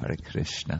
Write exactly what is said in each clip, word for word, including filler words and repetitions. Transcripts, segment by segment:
Hare Krishna.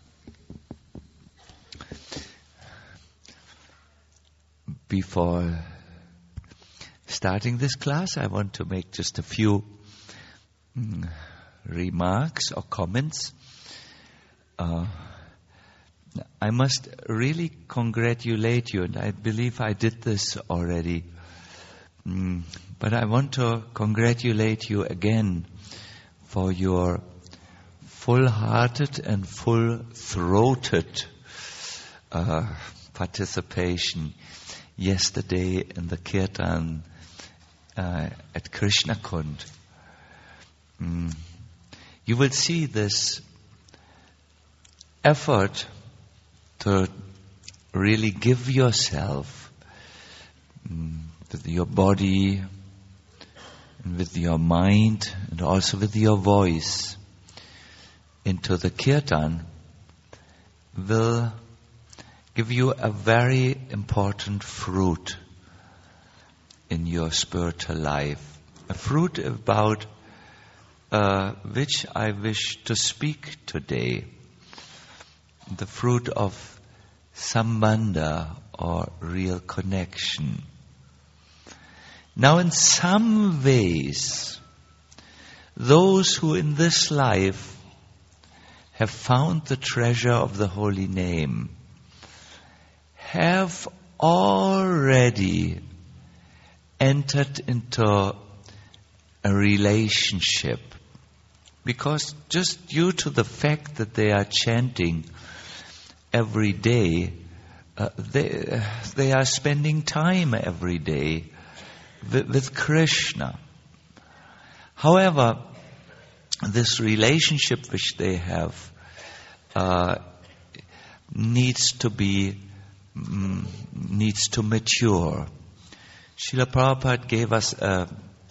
Before starting this class, I want to make just a few mm, remarks or comments. Uh, I must really congratulate you, and I believe I did this already. Mm, but I want to congratulate you again for your full-hearted and full-throated uh, participation yesterday in the kirtan uh, at Krishna Kund. Mm. You will see this effort to really give yourself mm, with your body and with your mind and also with your voice into the kirtan will give you a very important fruit in your spiritual life. A fruit about uh, which I wish to speak today. The fruit of sambandha or real connection. Now in some ways, those who in this life have found the treasure of the holy name have already entered into a relationship, because just due to the fact that they are chanting every day, uh, they, uh, they are spending time every day with, with Krishna. However, this relationship which they have uh, needs to be mm, needs to mature. Srila Prabhupada gave us an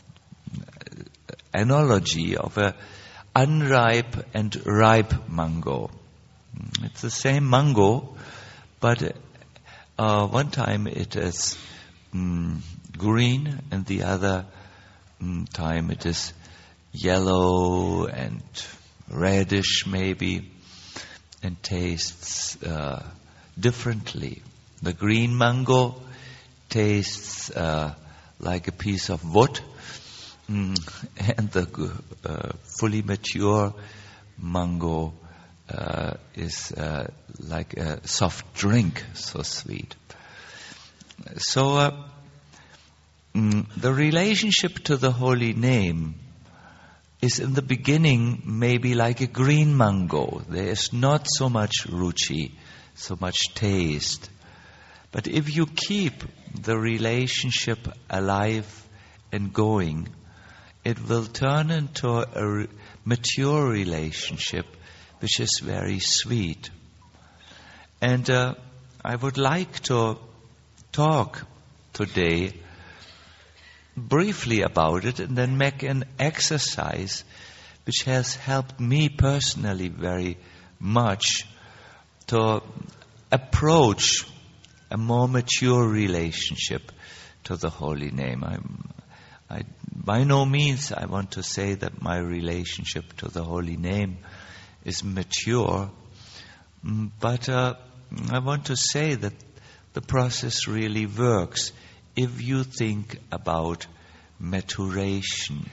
analogy of a unripe and ripe mango. It's the same mango, but uh, one time it is mm, green and the other mm, time it is yellow and reddish maybe, and tastes uh, differently. The green mango tastes uh, like a piece of wood, mm, and the uh, fully mature mango uh, is uh, like a soft drink, so sweet. So uh, mm, the relationship to the holy name is in the beginning maybe like a green mango. There is not so much ruchi, so much taste. But if you keep the relationship alive and going, it will turn into a re- mature relationship which is very sweet. And uh, I would like to talk today briefly about it and then make an exercise which has helped me personally very much to approach a more mature relationship to the holy name. I'm, I, by no means I want to say that my relationship to the holy name is mature, but uh, I want to say that the process really works if you think about maturation.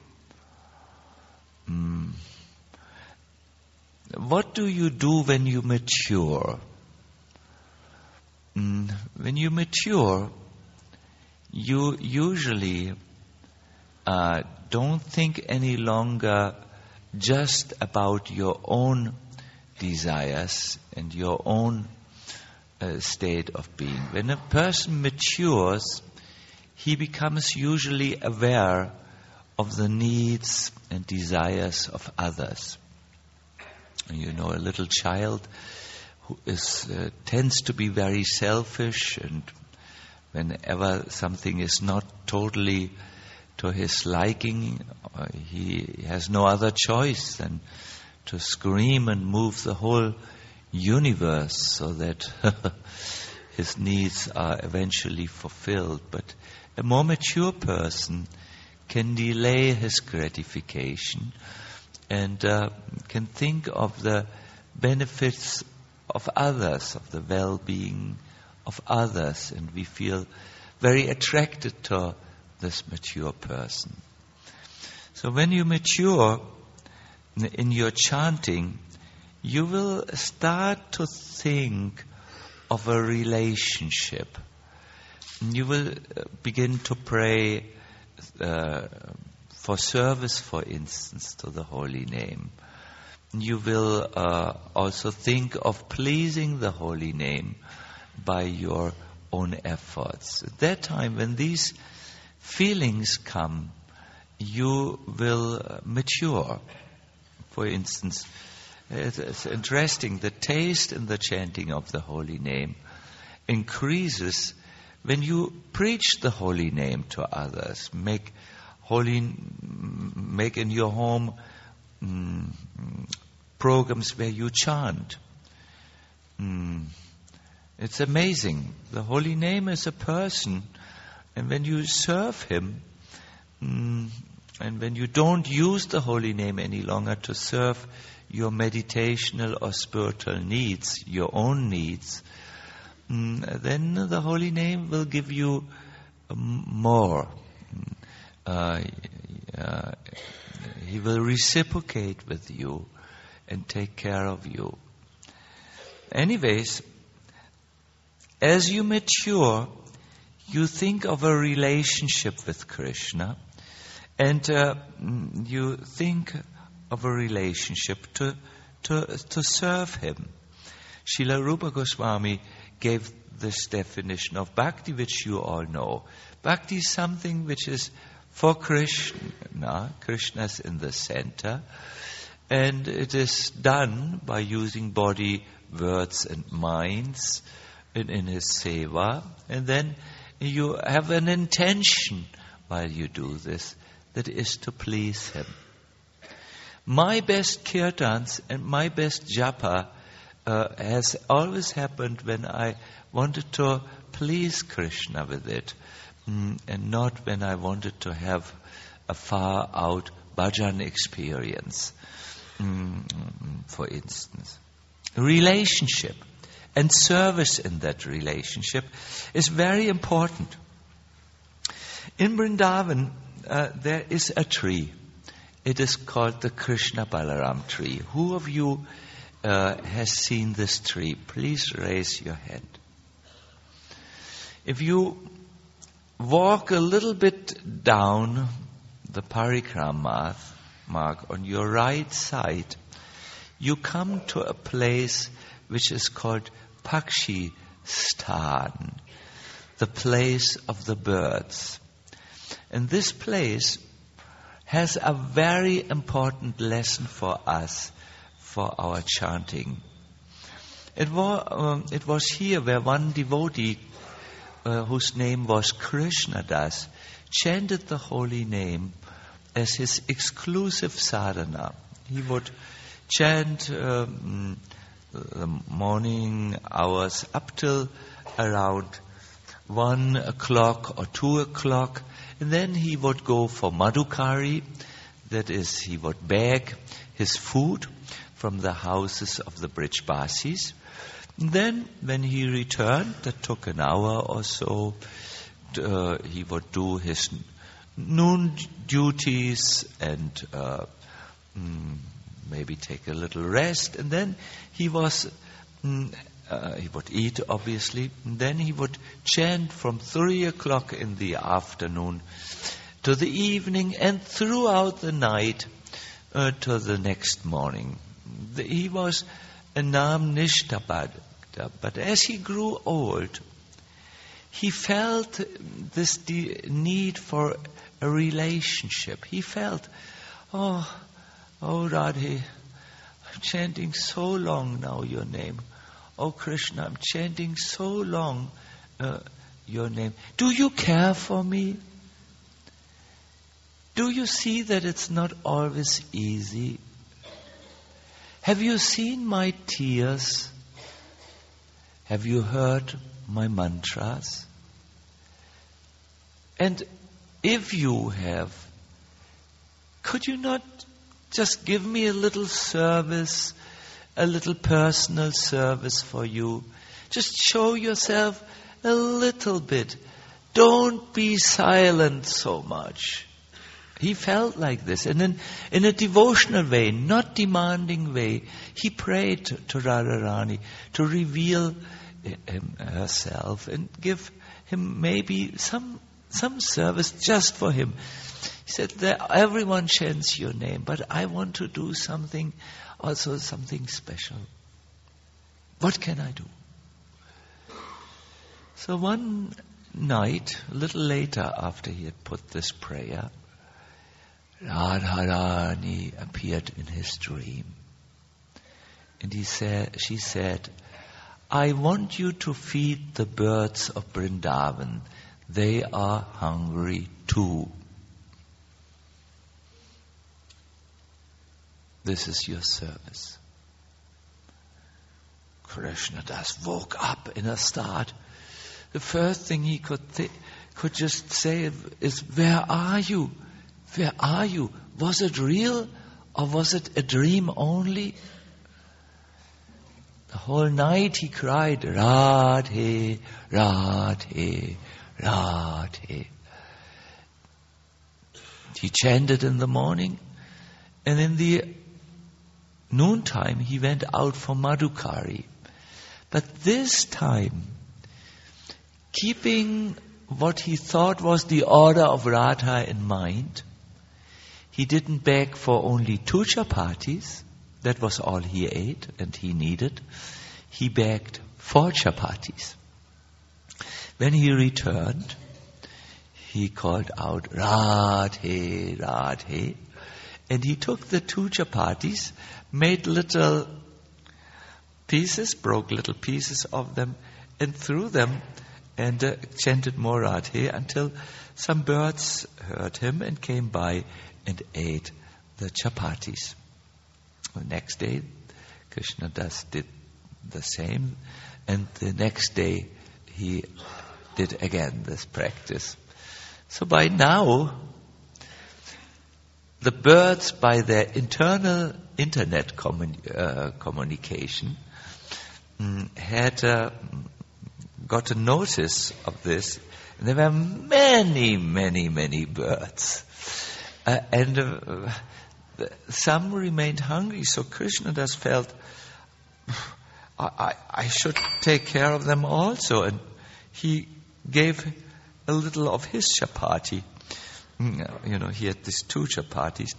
Mm. What do you do when you mature? Mm. When you mature, you usually uh, don't think any longer just about your own desires and your own uh, state of being. When a person matures, he becomes usually aware of the needs and desires of others. You know, a little child who is uh, tends to be very selfish, and whenever something is not totally to his liking, uh, he has no other choice than to scream and move the whole universe so that his needs are eventually fulfilled. But a more mature person can delay his gratification and uh, can think of the benefits of others, of the well-being of others, and we feel very attracted to this mature person. So when you mature in your chanting, you will start to think of a relationship. You will begin to pray uh, for service, for instance, to the holy name. You will uh, also think of pleasing the holy name by your own efforts. At that time, when these feelings come, you will mature. For instance, it's interesting, the taste in the chanting of the holy name increases when you preach the holy name to others. Make holy, make in your home mm, programs where you chant. Mm, it's amazing. The holy name is a person, and when you serve him, mm, and when you don't use the holy name any longer to serve your meditational or spiritual needs, your own needs, mm, then the holy name will give you um, more. Uh, uh, he will reciprocate with you and take care of you. Anyways, as you mature, you think of a relationship with Krishna, and uh, you think of a relationship to, to, to serve him. Srila Rupa Goswami gave this definition of bhakti, which you all know. Bhakti is something which is for Krishna. Krishna is in the center. And it is done by using body, words and minds in, in his seva. And then you have an intention while you do this, that is to please him. My best kirtans and my best japa uh, has always happened when I wanted to please Krishna with it, mm, and not when I wanted to have a far out bhajan experience, mm, for instance. Relationship and service in that relationship is very important. In Vrindavan, uh, there is a tree. It is called the Krishna Balaram tree. Who of you uh, has seen this tree? Please raise your hand. If you walk a little bit down the parikrama mark on your right side, you come to a place which is called Pakshi Stan, the place of the birds. And this place has a very important lesson for us, for our chanting. It was, um, it was here where one devotee, uh, whose name was Krishnadas, chanted the holy name as his exclusive sadhana. He would chant um, the morning hours up till around one o'clock or two o'clock. And then he would go for madhukari, that is, he would beg his food from the houses of the Brijbasis. Then, when he returned, that took an hour or so, uh, he would do his noon duties and uh, mm, maybe take a little rest. And then he was... Mm, Uh, he would eat, obviously. And then he would chant from three o'clock in the afternoon to the evening and throughout the night uh, to the next morning. The, he was a Nam Nishtha Bhakta, but as he grew old, he felt this de- need for a relationship. He felt, oh, oh Radhe, I'm chanting so long now your name. Oh Krishna, I'm chanting so long uh, your name. Do you care for me? Do you see that it's not always easy? Have you seen my tears? Have you heard my mantras? And if you have, could you not just give me a little service, a little personal service for you. Just show yourself a little bit. Don't be silent so much. He felt like this. And in, in a devotional way, not demanding way, he prayed to, to Radharani to reveal him, herself and give him maybe some some service just for him. He said, that everyone chants your name, but I want to do something, also something special. What can I do? So one night, a little later after he had put this prayer, Radharani appeared in his dream. And he said, she said, I want you to feed the birds of Vrindavan. They are hungry too. This is your service. Krishnadas woke up in a start. The first thing he could th- could just say is, where are you? Where are you? Was it real or was it a dream only? The whole night he cried, Radhe, Radhe, Radhe. He chanted in the morning, and in the noontime he went out for Madhukari. But this time, keeping what he thought was the order of Radha in mind, he didn't beg for only two chapatis. That was all he ate and he needed. He begged four chapatis. When he returned, he called out, Radhe, Radhe. And he took the two chapatis, made little pieces, broke little pieces of them, and threw them and uh, chanted more Radhe until some birds heard him and came by and ate the chapatis. The next day, Krishnadas did the same, and the next day he did again this practice. So by now, the birds, by their internal internet commun- uh, communication, um, had uh, got a notice of this, and there were many, many, many birds. Uh, and uh, some remained hungry, so Krishnadas felt, I, I, I should take care of them also. And he gave a little of his chapati. You know, he had these two chapatis.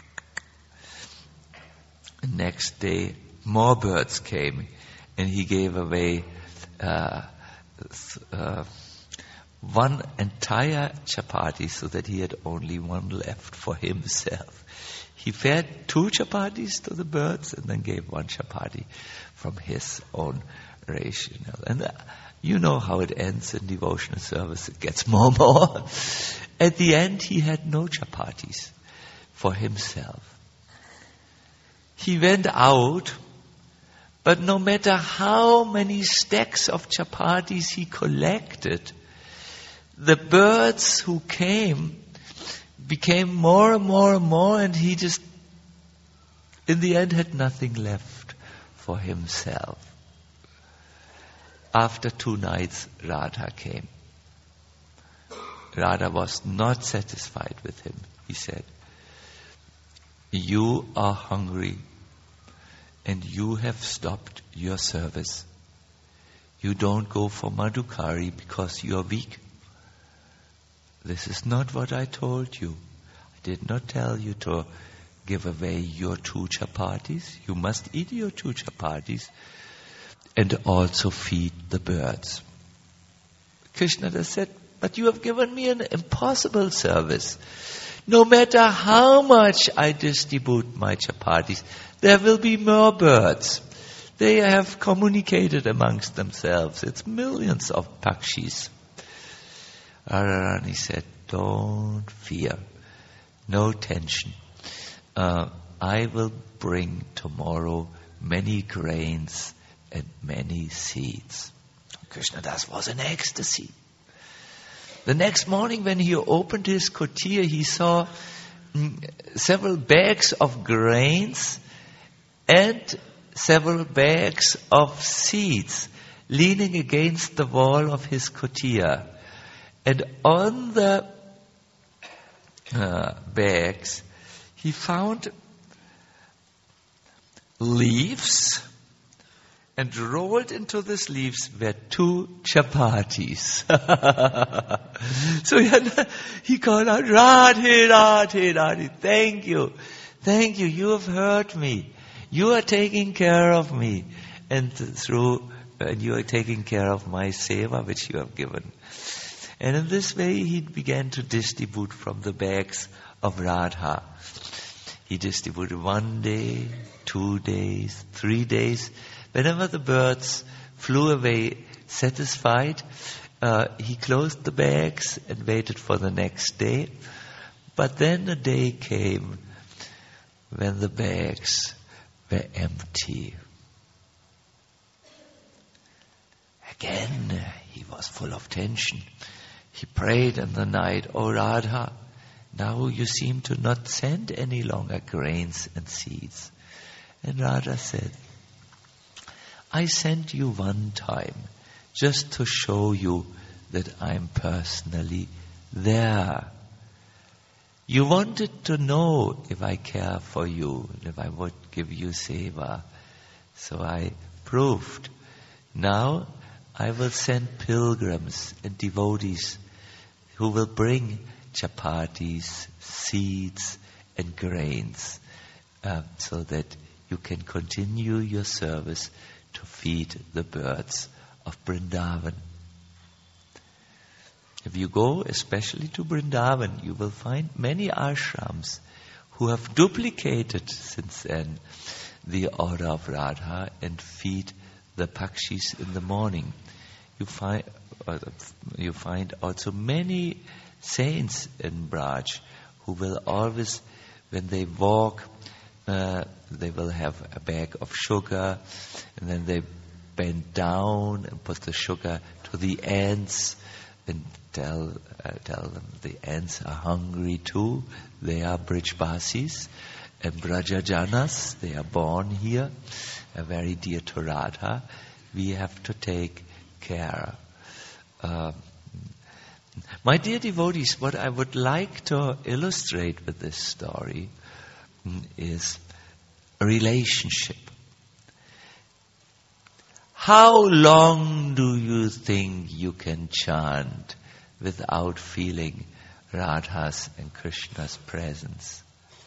The next day, more birds came, and he gave away uh, uh, one entire chapati so that he had only one left for himself. He fed two chapatis to the birds and then gave one chapati from his own ration. And uh, you know how it ends in devotional service. It gets more and more. At the end, he had no chapatis for himself. He went out, but no matter how many stacks of chapatis he collected, the birds who came became more and more and more, and he just, in the end, had nothing left for himself. After two nights, Radha came. Radha was not satisfied with him. He said, you are hungry and you have stopped your service. You don't go for Madhukari because you are weak. This is not what I told you. I did not tell you to give away your two chapatis. You must eat your two chapatis and also feed the birds. Krishna said, but you have given me an impossible service. No matter how much I distribute my chapatis, there will be more birds. They have communicated amongst themselves. It's millions of pakshis. Radharani said, don't fear. No tension. Uh, I will bring tomorrow many grains and many seeds. Krishnadas was in ecstasy. The next morning when he opened his kutir, he saw mm, several bags of grains and several bags of seeds leaning against the wall of his kutia. And on the uh, bags, he found leaves, and rolled into these leaves were two chapatis. So he called out, Radhe, Radhe, Radhe, thank you, thank you, you have heard me. You are taking care of me, and through, and you are taking care of my seva which you have given. And in this way he began to distribute from the bags of Radha. He distributed one day, two days, three days. Whenever the birds flew away satisfied, uh, he closed the bags and waited for the next day. But then a day came when the bags were empty. Again, he was full of tension. He prayed in the night, "O Radha, now you seem to not send any longer grains and seeds." And Radha said, "I sent you one time just to show you that I'm personally there. You wanted to know if I care for you, if I would give you seva. So I proved. Now I will send pilgrims and devotees who will bring chapatis, seeds and grains uh, so that you can continue your service to feed the birds of Vrindavan." If you go especially to Vrindavan, you will find many ashrams who have duplicated since then the order of Radha and feed the pakshis in the morning. You find uh, you find also many saints in Braj who will always, when they walk, uh, they will have a bag of sugar, and then they bend down and put the sugar to the ants and tell uh, tell them the ants are hungry too. They are Brijbasis and Brajajanas. They are born here, are very dear to Radha. We have to take care. Uh, my dear devotees, what I would like to illustrate with this story is a relationship. How long do you think you can chant without feeling Radha's and Krishna's presence?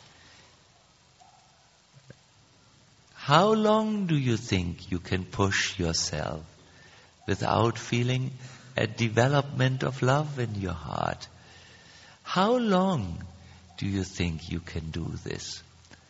How long do you think you can push yourself without feeling a development of love in your heart? How long do you think you can do this?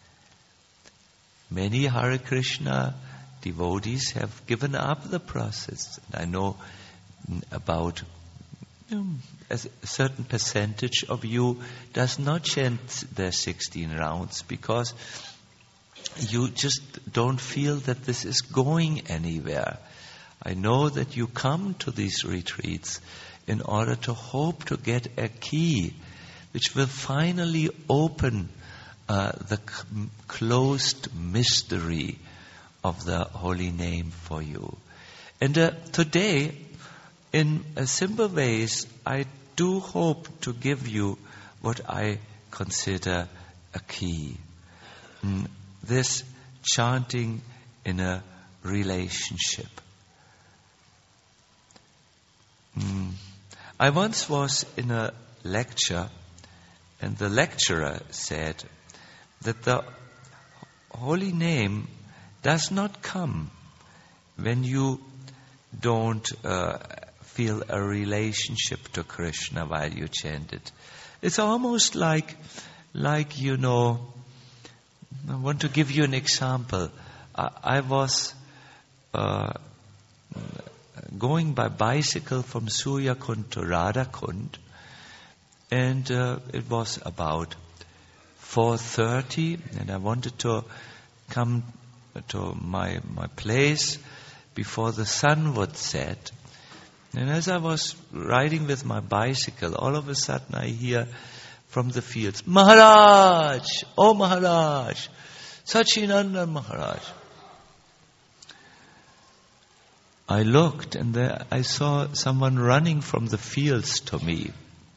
Many Hare Krishna devotees have given up the process. I know about you know, a certain percentage of you does not chant their sixteen rounds because you just don't feel that this is going anywhere. I know that you come to these retreats in order to hope to get a key which will finally open uh, the c- closed mystery of the holy name for you. And uh, today, in a simple ways, I do hope to give you what I consider a key. Mm, this chanting in a relationship. Mm. I once was in a lecture, and the lecturer said that the holy name does not come when you don't uh, feel a relationship to Krishna while you chant it. It's almost like, like you know, I want to give you an example. I, I was uh, going by bicycle from Suryakund to Radhakund, and uh, it was about four thirty, and I wanted to come to my my place before the sun would set. And as I was riding with my bicycle, all of a sudden I hear from the fields, Maharaj, oh Maharaj, Sachinandan Maharaj. I looked and there I saw someone running from the fields to me.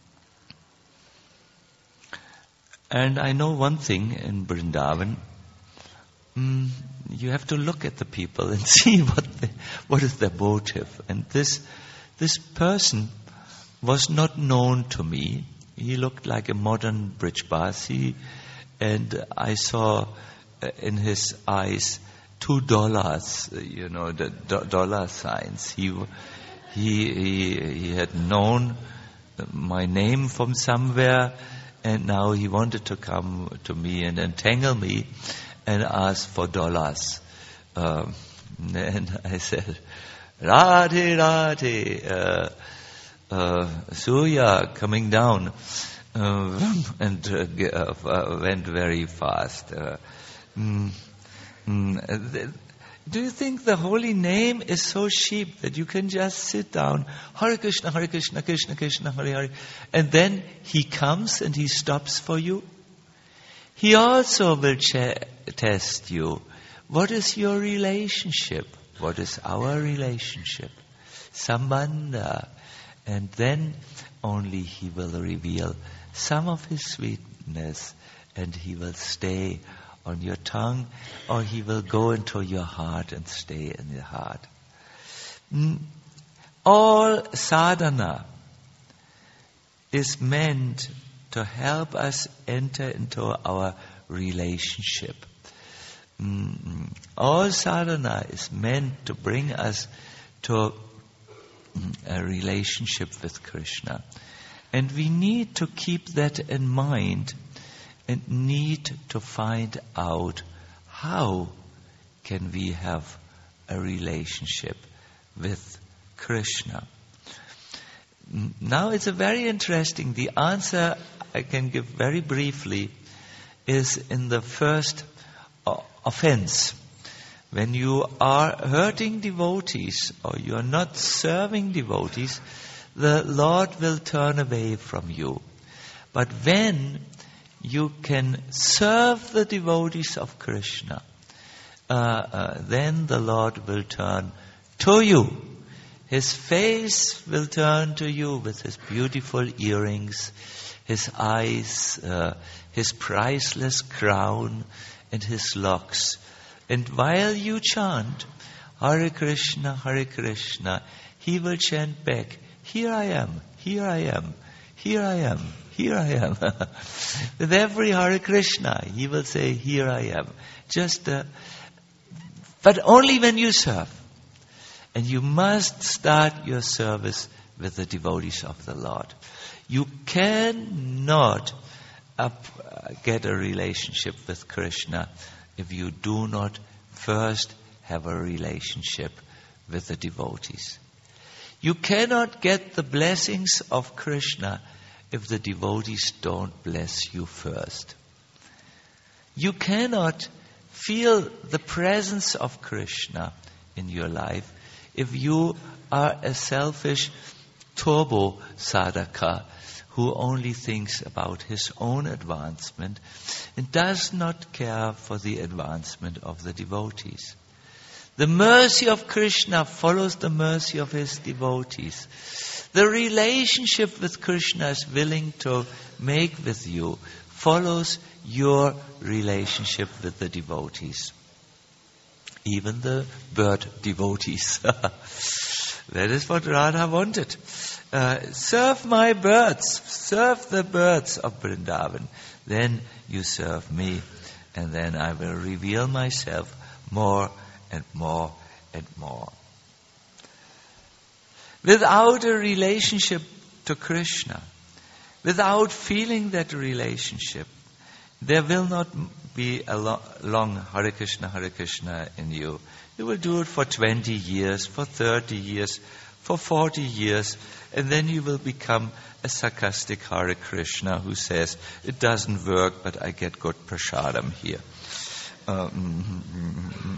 And I know one thing in Vrindavan, mm, you have to look at the people and see what they, what is their motive. And this this person was not known to me. He looked like a modern Brijbasi, and I saw in his eyes two dollars, you know, the do- dollar signs. He, he, he, he had known my name from somewhere, and now he wanted to come to me and entangle me and ask for dollars. Um, and I said, Radhe, Radhe, uh, uh, Surya coming down, uh, and uh, uh, went very fast. Uh, mm, mm, do you think the holy name is so cheap that you can just sit down, Hare Krishna, Hare Krishna, Krishna Krishna, Hare Hare, and then he comes and he stops for you? He also will ch- test you. What is your relationship? What is our relationship? Sambandha. And then only he will reveal some of his sweetness, and he will stay on your tongue, or he will go into your heart and stay in your heart. All sadhana is meant to help us enter into our relationship. All sadhana is meant to bring us to a relationship with Krishna. And we need to keep that in mind and need to find out how can we have a relationship with Krishna. Now it's a very interesting, the answer I can give very briefly is in the first offense. When you are hurting devotees or you are not serving devotees, the Lord will turn away from you. But when you can serve the devotees of Krishna, uh, uh, then the Lord will turn to you. His face will turn to you with his beautiful earrings, his eyes, uh, his priceless crown, and his locks. And while you chant, Hare Krishna, Hare Krishna, he will chant back, here I am, here I am, here I am, here I am. With every Hare Krishna, he will say, here I am. Just, uh, but only when you serve. And you must start your service with the devotees of the Lord. You cannot up, uh, get a relationship with Krishna if you do not first have a relationship with the devotees. You cannot get the blessings of Krishna if the devotees don't bless you first. You cannot feel the presence of Krishna in your life if you are a selfish turbo sadhaka who only thinks about his own advancement and does not care for the advancement of the devotees. The mercy of Krishna follows the mercy of his devotees. The relationship with Krishna is willing to make with you follows your relationship with the devotees. Even the bird devotees. That is what Radha wanted. Uh, serve my birds, serve the birds of Vrindavan. Then you serve me, and then I will reveal myself more and more and more. Without a relationship to Krishna, without feeling that relationship, there will not be a lo- long Hare Krishna, Hare Krishna in you. You will do it for twenty years, for thirty years, for forty years, and then you will become a sarcastic Hare Krishna who says, it doesn't work, but I get good prasadam here. Um,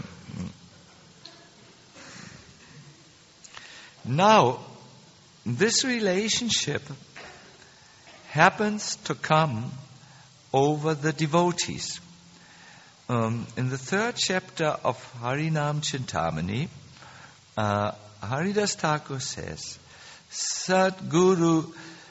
now, this relationship happens to come over the devotees. Um, in the third chapter of Harinam Chintamani, uh, Haridas Thakur says, Sadguru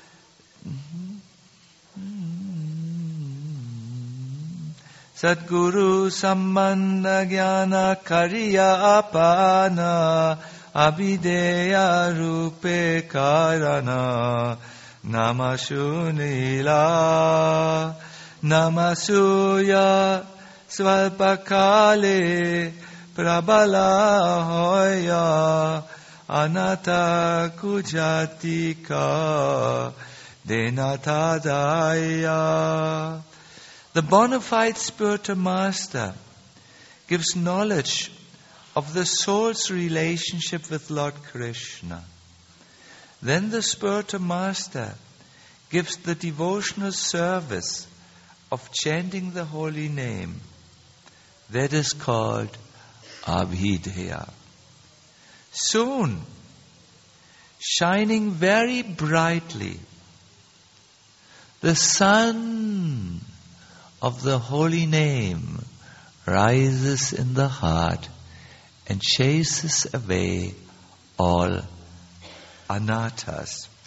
Sadguru Sammana Jnana Kariya Apana Abhideya Rupe Karana Namashunila Namasuya Svalpakale Prabala Hoya Anata Kujatika Denatadaya. The bona fide spiritual master gives knowledge of the soul's relationship with Lord Krishna. Then the spiritual master gives the devotional service of chanting the holy name. That is called Abhideya. Soon, shining very brightly, the sun of the holy name rises in the heart and chases away all anatas.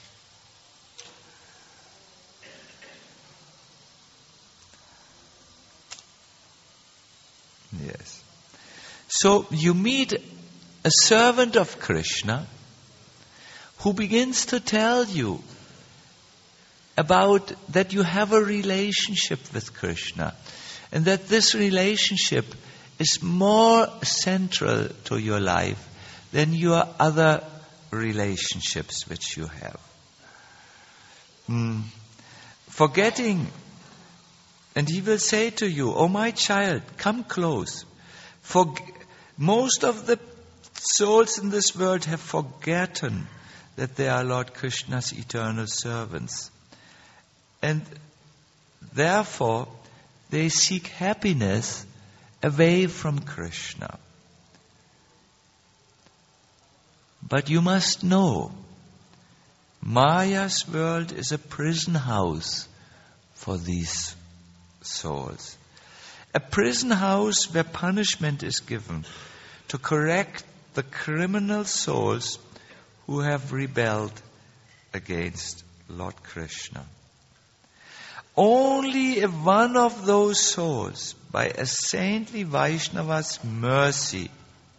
Yes. So you meet a servant of Krishna who begins to tell you about that you have a relationship with Krishna and that this relationship is more central to your life than your other relationships which you have. Mm. Forgetting, and he will say to you, "Oh my child, come close." For most of the souls in this world have forgotten that they are Lord Krishna's eternal servants. And therefore, they seek happiness away from Krishna. But you must know, Maya's world is a prison house for these souls. A prison house where punishment is given to correct the criminal souls who have rebelled against Lord Krishna. Only if one of those souls, by a saintly Vaishnava's mercy,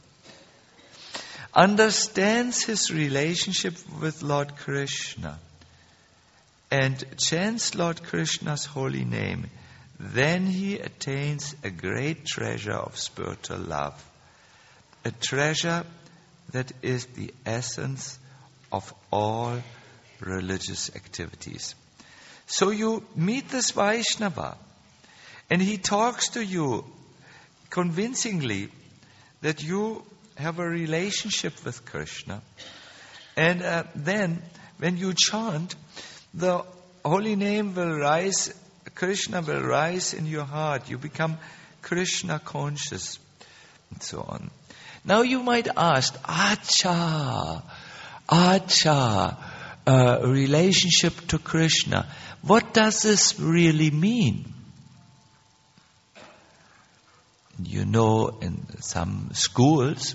understands his relationship with Lord Krishna and chants Lord Krishna's holy name, then he attains a great treasure of spiritual love, a treasure that is the essence of all religious activities. So you meet this Vaishnava, and he talks to you convincingly that you have a relationship with Krishna. And uh, then, when you chant, the holy name will rise, Krishna will rise in your heart. You become Krishna conscious, and so on. Now you might ask, Acha, Acha, uh, relationship to Krishna. What does this really mean? You know, in some schools,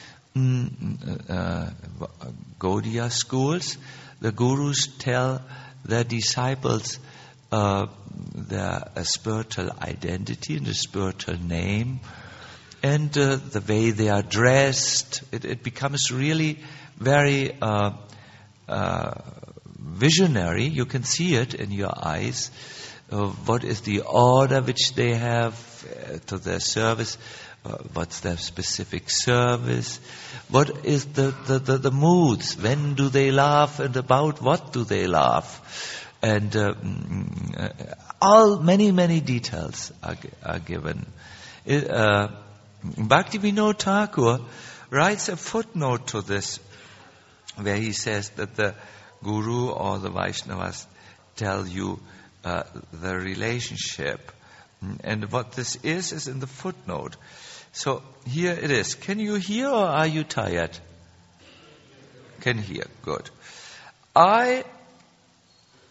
uh, Gaudiya schools, the gurus tell their disciples uh, their uh, spiritual identity and the spiritual name, and uh, the way they are dressed. It, it becomes really very uh, uh, visionary. You can see it in your eyes. Uh, what is the order which they have uh, to their service? Uh, what's their specific service? What is the, the, the, the moods? When do they laugh, and about what do they laugh? And uh, all many, many details are, are given. Uh, Bhaktivinoda Thakur writes a footnote to this, where he says that the Guru or the Vaishnavas tell you uh, the relationship. And what this is, is in the footnote. So here it is. Can you hear, or are you tired? Can hear. Good. I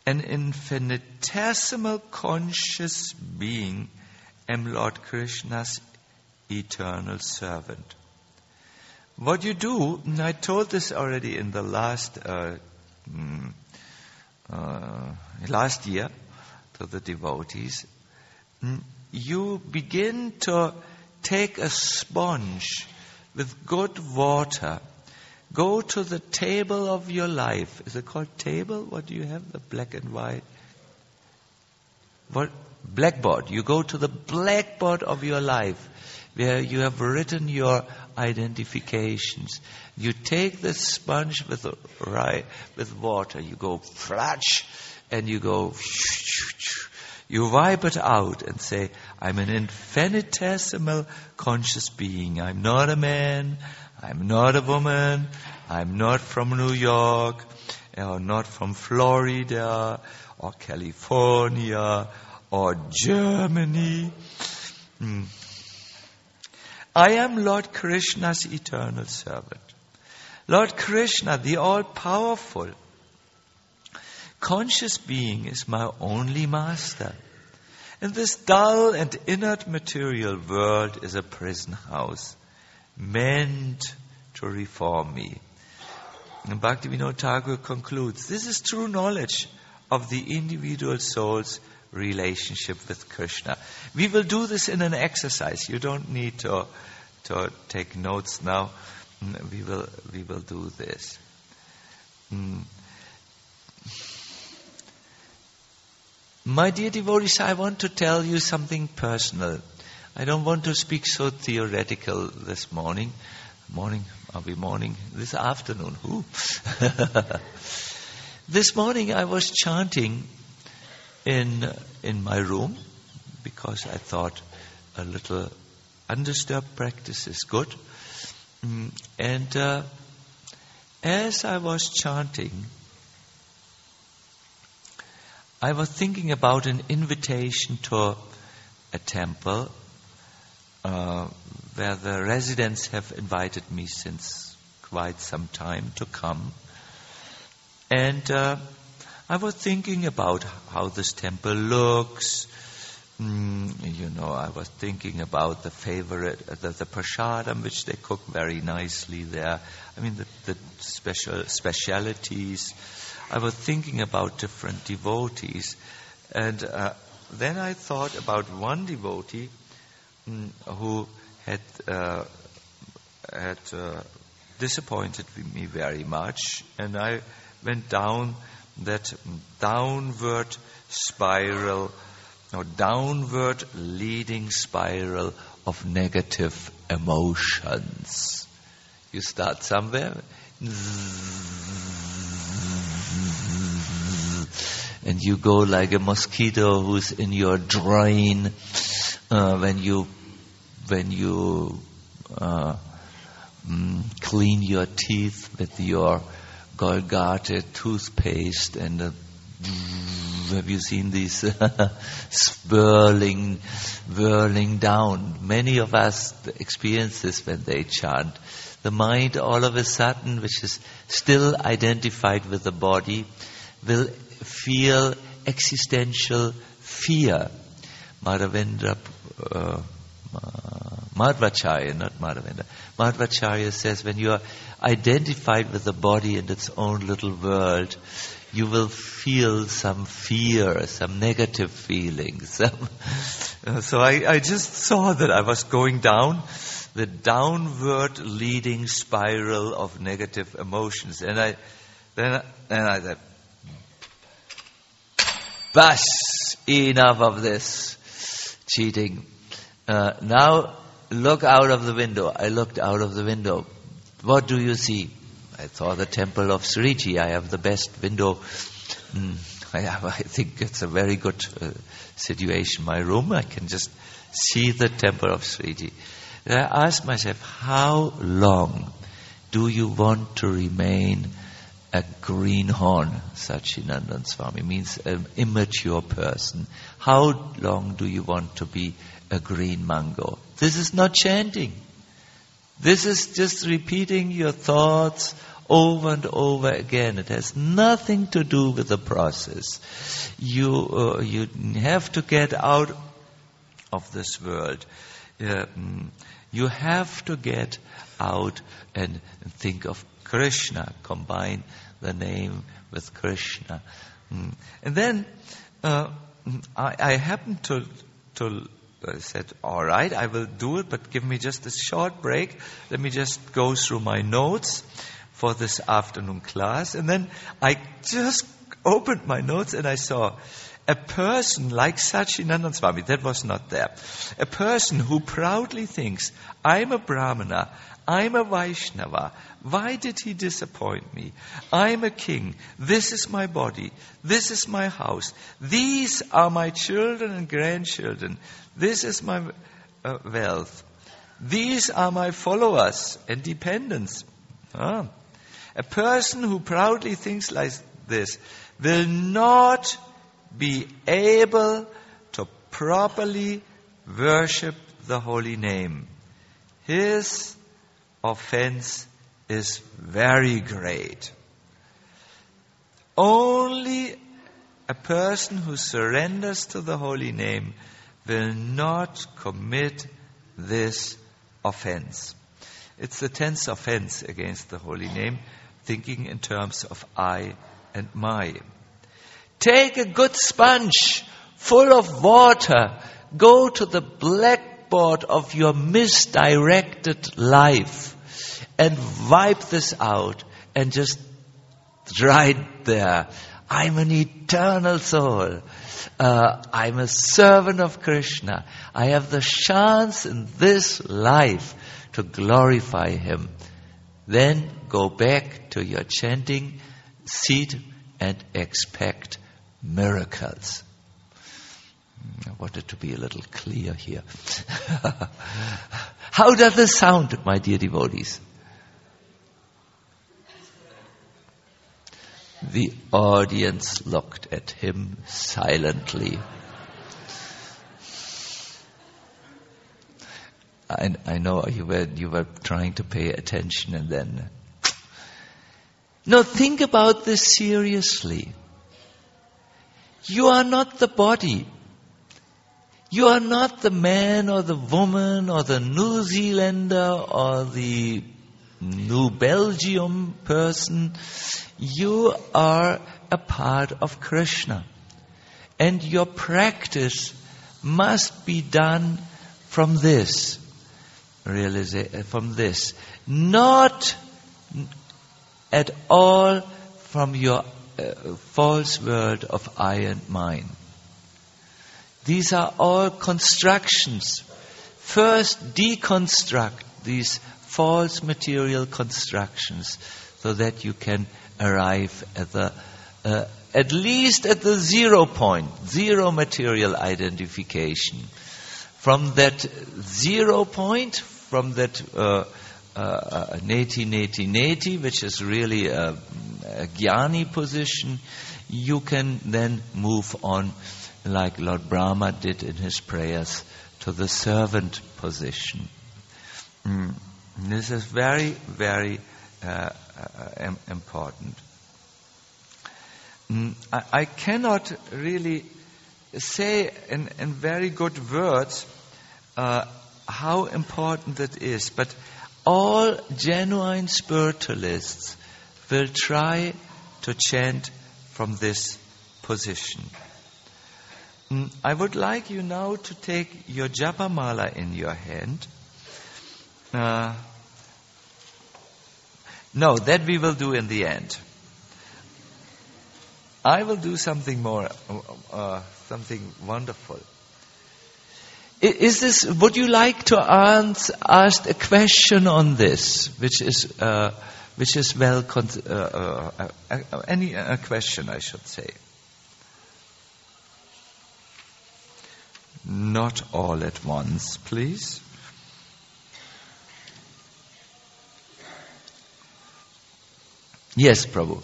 an infinitesimal conscious being, am Lord Krishna's eternal servant. What you do, and I told this already in the last uh, mm, uh, last year to the devotees, mm, you begin to take a sponge with good water, go to the table of your life. Is it called table? What do you have? The black and white? What? Blackboard. You go to the blackboard of your life where you have written your identifications. You take the sponge with right, with water. You go flash and you go. You wipe it out and say, I'm an infinitesimal conscious being. I'm not a man. I'm not a woman. I'm not from New York, or not from Florida, or California, or Germany. Mm. I am Lord Krishna's eternal servant. Lord Krishna, the all-powerful, conscious being, is my only master. And this dull and inert material world is a prison house meant to reform me. And Bhaktivinoda Thakur concludes, this is true knowledge of the individual soul's relationship with Krishna. We will do this in an exercise. You don't need to, to take notes now. We will, we will do this. Mm. My dear devotees, I want to tell you something personal. I don't want to speak so theoretical this morning. Morning, are we morning? This afternoon, who? This morning I was chanting in in my room because I thought a little undisturbed practice is good. Mm, and uh, as I was chanting, I was thinking about an invitation to a temple uh, where the residents have invited me since quite some time to come. And uh, I was thinking about how this temple looks. Mm, you know, I was thinking about the favorite, uh, the, the prasadam, which they cook very nicely there. I mean, the, the special specialities. I was thinking about different devotees. And uh, then I thought about one devotee mm, who had uh, had uh, disappointed me very much. And I went down that downward spiral, or downward leading spiral of negative emotions. You start somewhere, and you go like a mosquito who's in your drain uh, when you when you uh, mm, clean your teeth with your Colgate toothpaste, and uh, have you seen these swirling, whirling down? Many of us experience this when they chant. The mind, all of a sudden, which is still identified with the body, will feel existential fear. Madhavendra, uh, Madhvacharya, not Madhavendra. Madhvacharya says when you are identified with the body and its own little world, you will feel some fear, some negative feelings. So I, I just saw that I was going down the downward leading spiral of negative emotions. And I then, then I said, bas, enough of this cheating. Uh, now look out of the window. I looked out of the window. What do you see? I saw the temple of Sriji. I have the best window. Mm, I, have, I think it's a very good uh, situation. My room, I can just see the temple of Sriji. And I asked myself, how long do you want to remain a greenhorn? Sachinandan Swami means an immature person. How long do you want to be a green mango? This is not chanting. This is just repeating your thoughts over and over again. It has nothing to do with the process. You uh, you have to get out of this world. Uh, you have to get out and think of Krishna. Combine the name with Krishna. Mm. And then uh, I, I happened to to I said, all right, I will do it, but give me just a short break. Let me just go through my notes for this afternoon class. And then I just opened my notes and I saw a person like Satchidananda Swami, that was not there. A person who proudly thinks, I'm a Brahmana, I'm a Vaishnava. Why did he disappoint me? I'm a king. This is my body. This is my house. These are my children and grandchildren. This is my uh, wealth. These are my followers and dependents. Ah. A person who proudly thinks like this will not be able to properly worship the holy name. His offense is very great. Only a person who surrenders to the holy name will not commit this offense. It's the tenth offense against the holy name, thinking in terms of I and my. Take a good sponge full of water, go to the blackboard of your misdirected life and wipe this out and just write there, I'm an eternal soul. Uh, I'm a servant of Krishna. I have the chance in this life to glorify Him. Then go back to your chanting seat and expect miracles. I wanted to be a little clear here. How does this sound, my dear devotees? The audience looked at him silently. I, I know you were you were trying to pay attention and then... No, think about this seriously. You are not the body. You are not the man or the woman or the New Zealander or the New Belgium person. You are a part of Krishna. And your practice must be done from this. Realize, from this. Not at all from your uh, false world of I and mine. These are all constructions. First, deconstruct these false material constructions so that you can arrive at the, uh, at least at the zero point, zero material identification. From that zero point, from that uh, uh, neti, neti, neti, which is really a, a jnani position, you can then move on, like Lord Brahma did in his prayers, to the servant position. Mm. This is very, very uh, uh, important. Mm. I, I cannot really say in, in very good words uh, how important it is, but all genuine spiritualists will try to chant from this position. Mm. I would like you now to take your japa mala in your hand. Uh, no, that we will do in the end. I will do something more, uh, something wonderful. Is this? Would you like to answer, ask a question on this, which is, uh, which is well, con- uh, uh, uh, uh, any uh, question, I should say. Not all at once, please. Yes, Prabhu.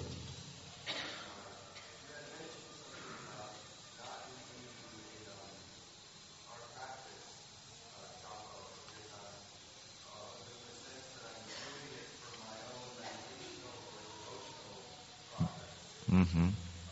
Mm-hmm.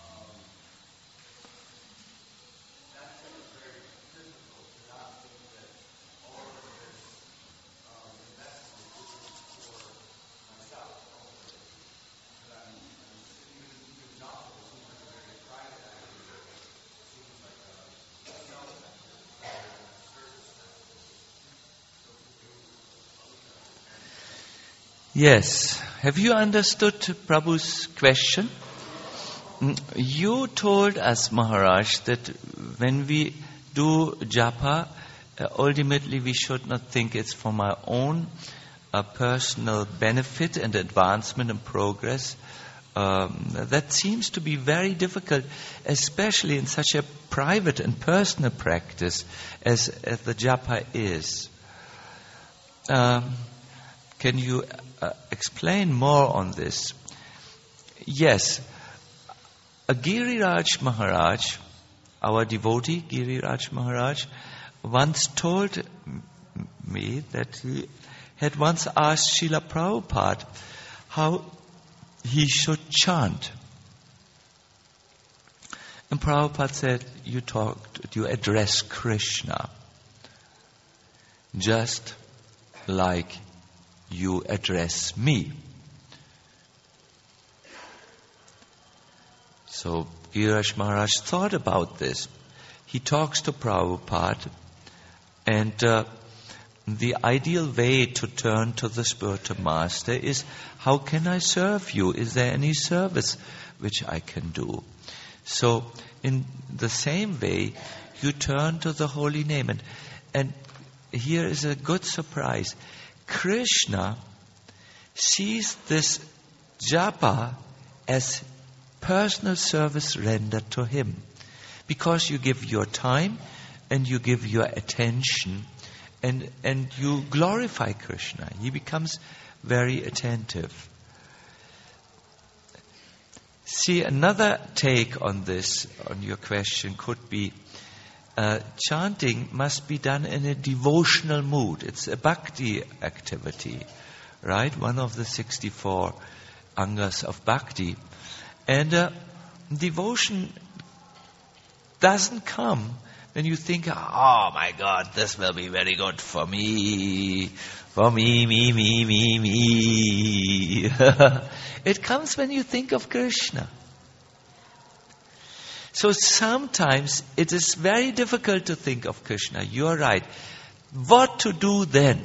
Yes. Have you understood Prabhu's question? You told us, Maharaj, that when we do japa, uh, ultimately we should not think it's for my own uh, personal benefit and advancement and progress. Um, that seems to be very difficult, especially in such a private and personal practice as, as the japa is. Um, can you uh, explain more on this? Yes. A Giriraj Maharaj, our devotee Giriraj Maharaj, once told me that he had once asked Srila Prabhupada how he should chant. And Prabhupada said, you talk, you address Krishna just like you address me. So Giriraj Maharaj thought about this. He talks to Prabhupada, and uh, the ideal way to turn to the spiritual master is, how can I serve you? Is there any service which I can do? So in the same way, you turn to the holy name. And, and here is a good surprise. Krishna sees this japa as personal service rendered to him, because you give your time and you give your attention and and you glorify Krishna. He becomes very attentive. See, another take on this, on your question, could be uh, chanting must be done in a devotional mood. It's a bhakti activity, right? One of the sixty-four angas of bhakti. And uh, devotion doesn't come when you think, oh my God, this will be very good for me, for me, me, me, me, me. It comes when you think of Krishna. So sometimes it is very difficult to think of Krishna. You are right. What to do then?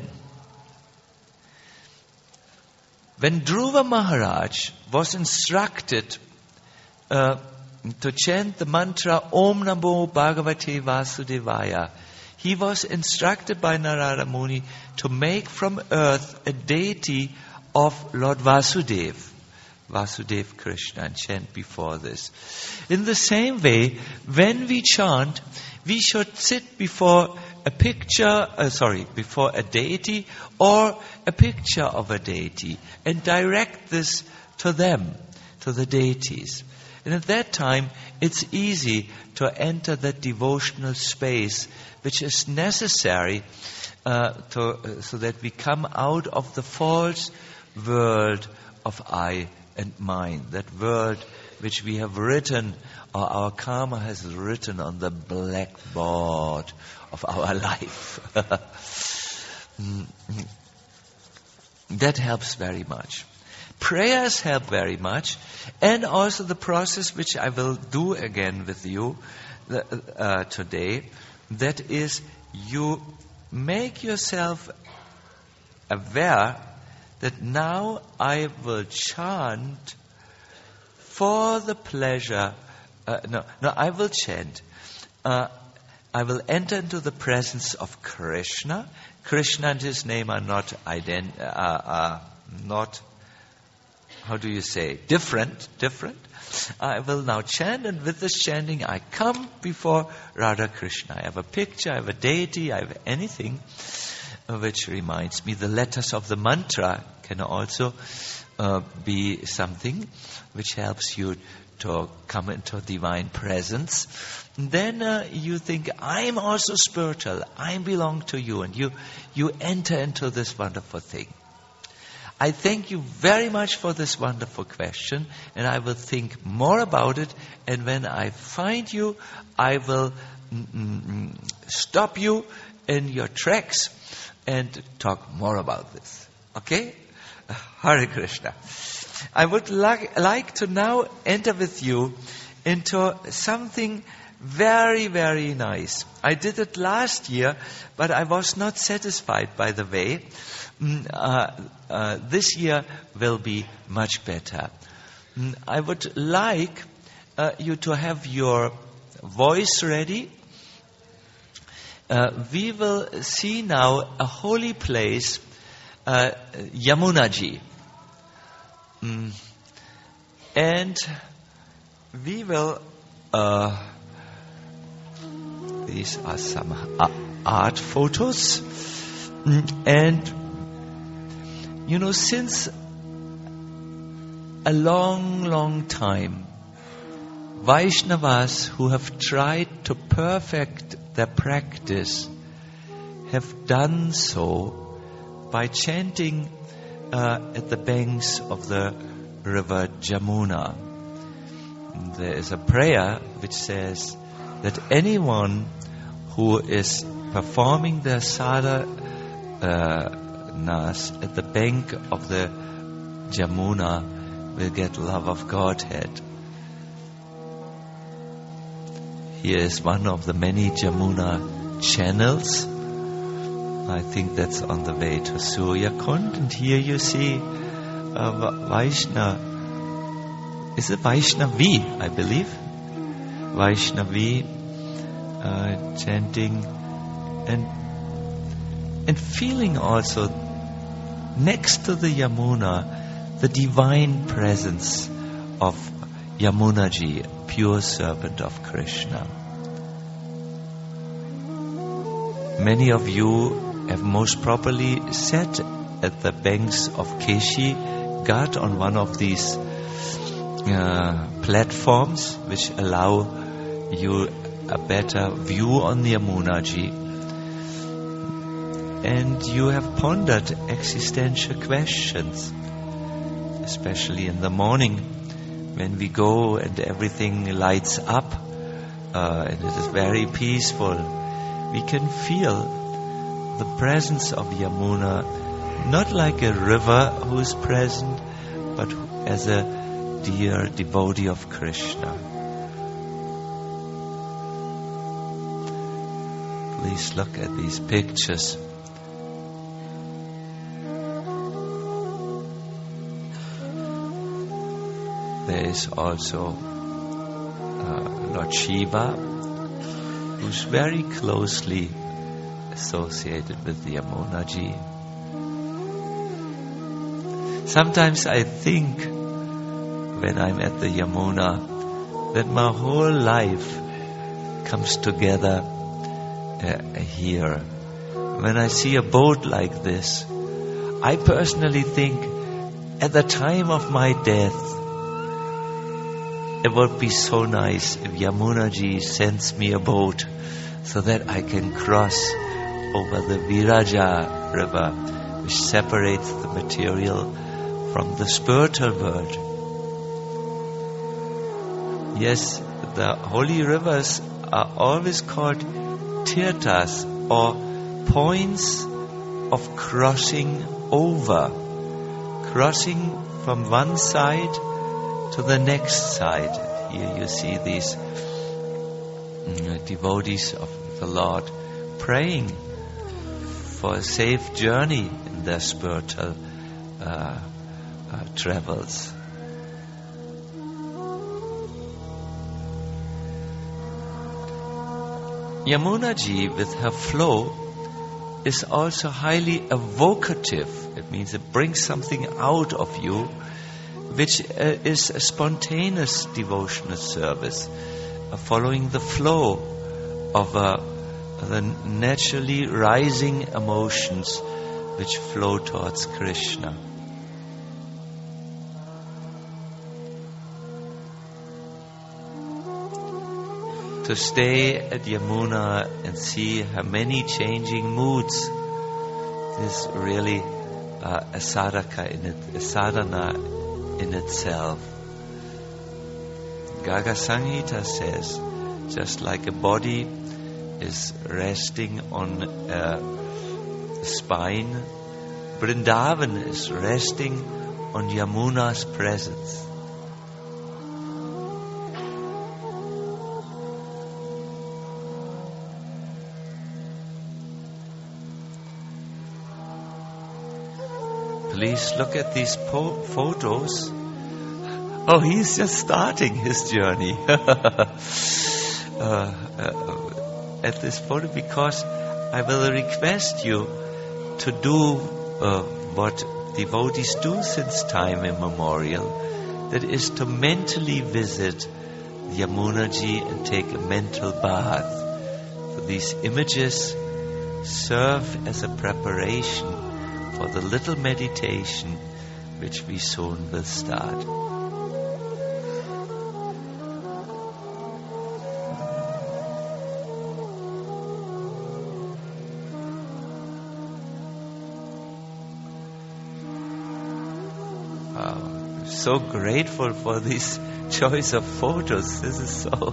When Dhruva Maharaj was instructed Uh, to chant the mantra Om Namo Bhagavate Vasudevaya, he was instructed by Narada Muni to make from earth a deity of Lord Vasudev, Vasudev Krishna, and chant before this. In the same way, when we chant, we should sit before a picture, uh, sorry, before a deity or a picture of a deity and direct this to them, to the deities. And at that time, it's easy to enter that devotional space which is necessary uh, to, uh, so that we come out of the false world of I and mine, that world which we have written, or our karma has written on the blackboard of our life. That helps very much. Prayers help very much, and also the process which I will do again with you uh, today, that is, you make yourself aware that now I will chant for the pleasure, uh, no, no, I will chant, uh, I will enter into the presence of Krishna. Krishna and his name are not ident- uh, uh, not How do you say? Different, different. I will now chant, and with this chanting I come before Radha Krishna. I have a picture, I have a deity, I have anything which reminds me. The letters of the mantra can also uh, be something which helps you to come into divine presence. And then uh, you think, I am also spiritual, I belong to you, and you, you enter into this wonderful thing. I thank you very much for this wonderful question, and I will think more about it, and when I find you, I will mm, mm, stop you in your tracks and talk more about this. Okay? Hare Krishna. I would like, like to now enter with you into something very, very nice. I did it last year, but I was not satisfied, by the way. Mm, uh, uh, this year will be much better. Mm, I would like uh, you to have your voice ready. Uh, we will see now a holy place, uh, Yamunaji. Mm, and we will... Uh, These are some art photos. And, you know, since a long, long time, Vaishnavas who have tried to perfect their practice have done so by chanting uh, at the banks of the river Jamuna. There is a prayer which says that anyone who is performing their sadhanas at the bank of the Jamuna will get love of Godhead. Here is one of the many Jamuna channels. I think that's on the way to Suryakund. And here you see uh, Vaishnav. Is it Vaishnavi, I believe? Vaishnavi uh, chanting and and feeling also next to the Yamuna the divine presence of Yamunaji, pure servant of Krishna. Many of you have most probably sat at the banks of Keshi Ghat on one of these uh, platforms which allow you a better view on the Yamunaji, and you have pondered existential questions, especially in the morning when we go and everything lights up uh, and it is very peaceful. We can feel the presence of Yamuna, not like a river who is present, but as a dear devotee of Krishna. Please look at these pictures. There is also uh, Lord Shiva, who's very closely associated with the Yamunaji. Sometimes I think, when I'm at the Yamuna, that my whole life comes together uh, here. When I see a boat like this, I personally think, at the time of my death, it would be so nice if Yamunaji sends me a boat so that I can cross over the Viraja river, which separates the material from the spiritual world. Yes, the holy rivers are always called tirthas, or points of crossing over, crossing from one side to the next side. Here you see these mm, devotees of the Lord praying for a safe journey in their spiritual uh, uh, travels. Yamunaji, with her flow, is also highly evocative. It means it brings something out of you, which uh, is a spontaneous devotional service, uh, following the flow of uh, the naturally rising emotions which flow towards Krishna. To stay at Yamuna and see her many changing moods is really uh, a sadhaka in it, a sadhana in itself. Gaga Samhita says, just like a body is resting on a spine, Vrindavan is resting on Yamuna's presence. Please look at these po- photos. Oh, he's just starting his journey uh, uh, at this photo, because I will request you to do uh, what devotees do since time immemorial, that is to mentally visit Yamunaji and take a mental bath. So these images serve as a preparation for the little meditation which we soon will start. Wow, so grateful for this choice of photos. This is so.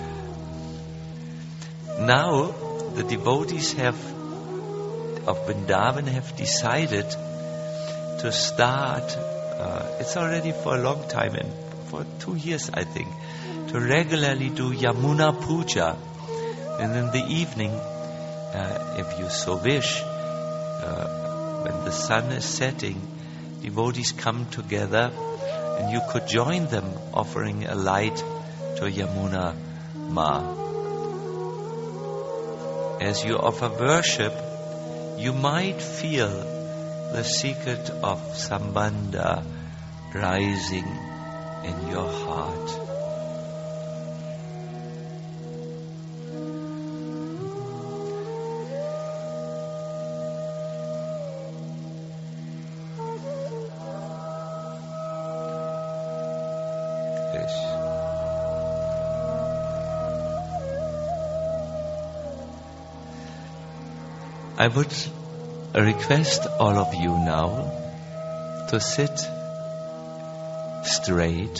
Now the devotees have of Vrindavan have decided to start, uh, it's already for a long time, and for two years I think, to regularly do Yamuna Puja. And in the evening, uh, if you so wish, uh, when the sun is setting, devotees come together and you could join them offering a light to Yamuna Ma. As you offer worship, you might feel the secret of Sambandha rising in your heart. I would request all of you now to sit straight.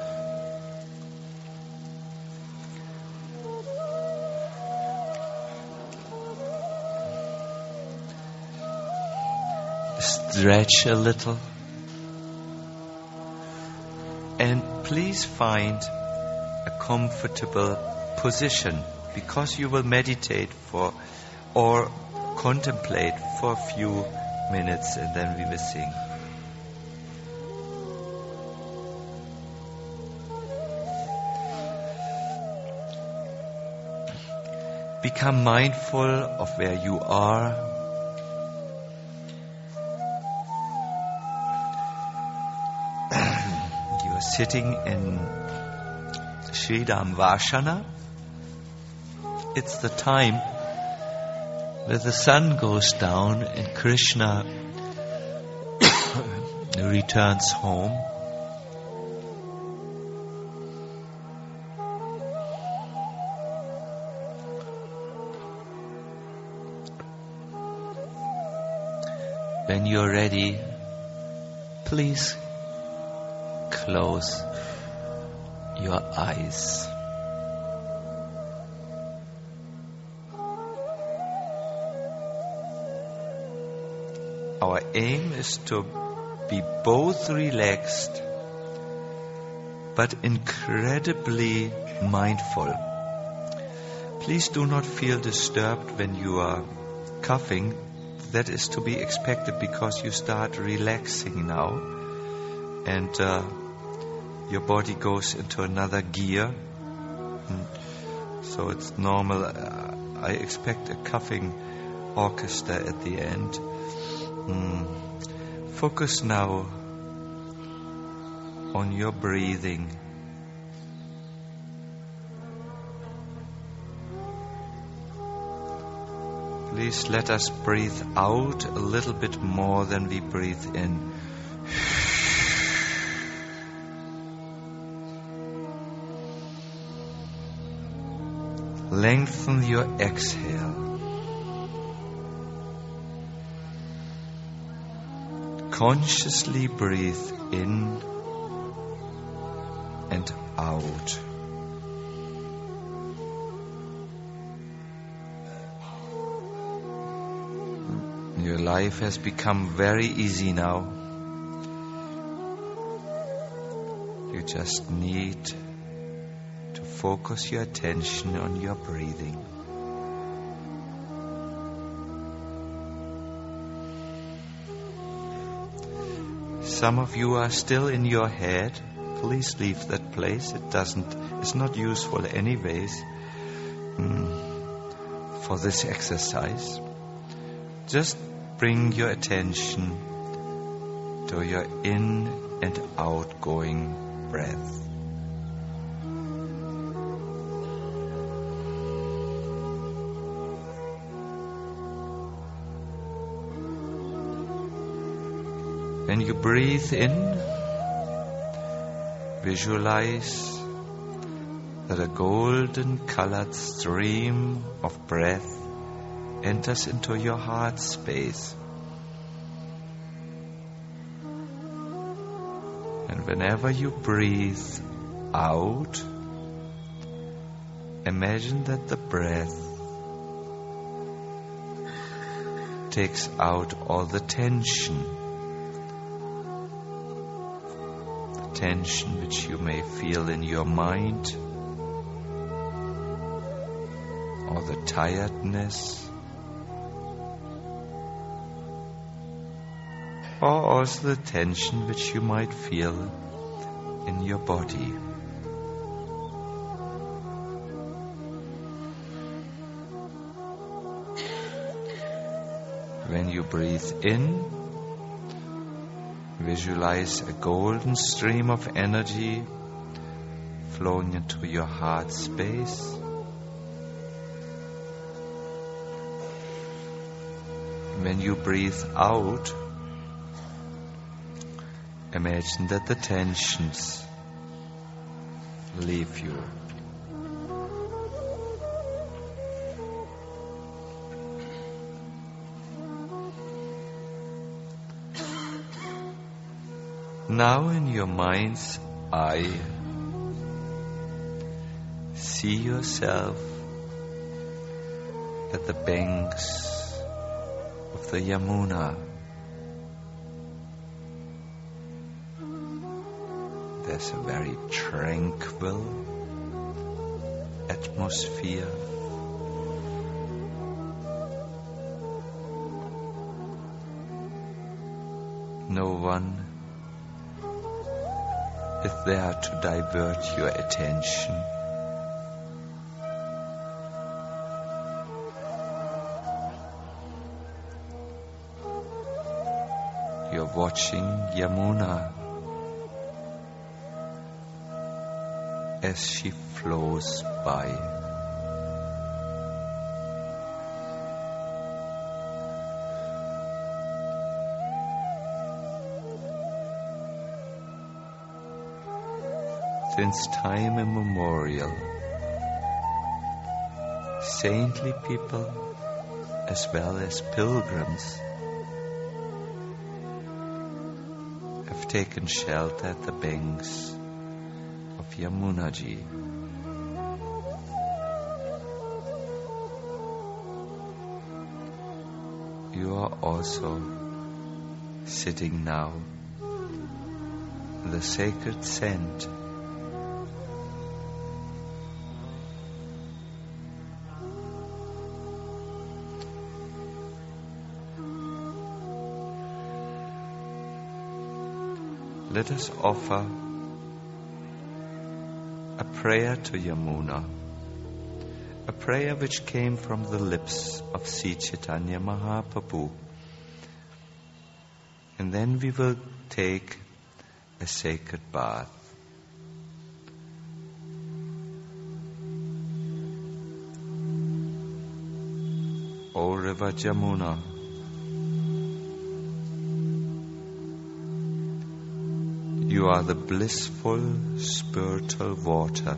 Stretch a little. And please find a comfortable position, because you will meditate for or contemplate for a few minutes and then we will sing. Become mindful of where you are. You are sitting in Sridham Vashana. It's the time where the sun goes down and Krishna returns home. When you're ready, please close your eyes. Our aim is to be both relaxed but incredibly mindful. Please do not feel disturbed when you are coughing. That is to be expected because you start relaxing now and uh, your body goes into another gear. And so it's normal. Uh, I expect a coughing orchestra at the end. Mm. Focus now on your breathing. Please let us breathe out a little bit more than we breathe in. Lengthen your exhale. consciously breathe in and out. Your life has become very easy now. You just need to focus your attention on your breathing. Some of you are still in your head. Please leave that place. It doesn't, it's not useful anyways mm, for this exercise. Just bring your attention to your in and outgoing breath. When you breathe in, visualize that a golden colored stream of breath enters into your heart space. And whenever you breathe out, imagine that the breath takes out all the tension. Tension which you may feel in your mind, or the tiredness, or also the tension which you might feel in your body. When you breathe in, visualize a golden stream of energy flowing into your heart space. When you breathe out, imagine that the tensions leave you. Now in your mind's eye, see yourself at the banks of the Yamuna. There's a very tranquil atmosphere. No one is there to divert your attention. You're watching Yamuna as she flows by. Since time immemorial, saintly people as well as pilgrims have taken shelter at the banks of Yamunaji. You are also sitting now in the sacred sand. Let us offer a prayer to Yamuna, a prayer which came from the lips of Sri Chaitanya Mahaprabhu. And then we will take a sacred bath. O River Yamuna, you are the blissful spiritual water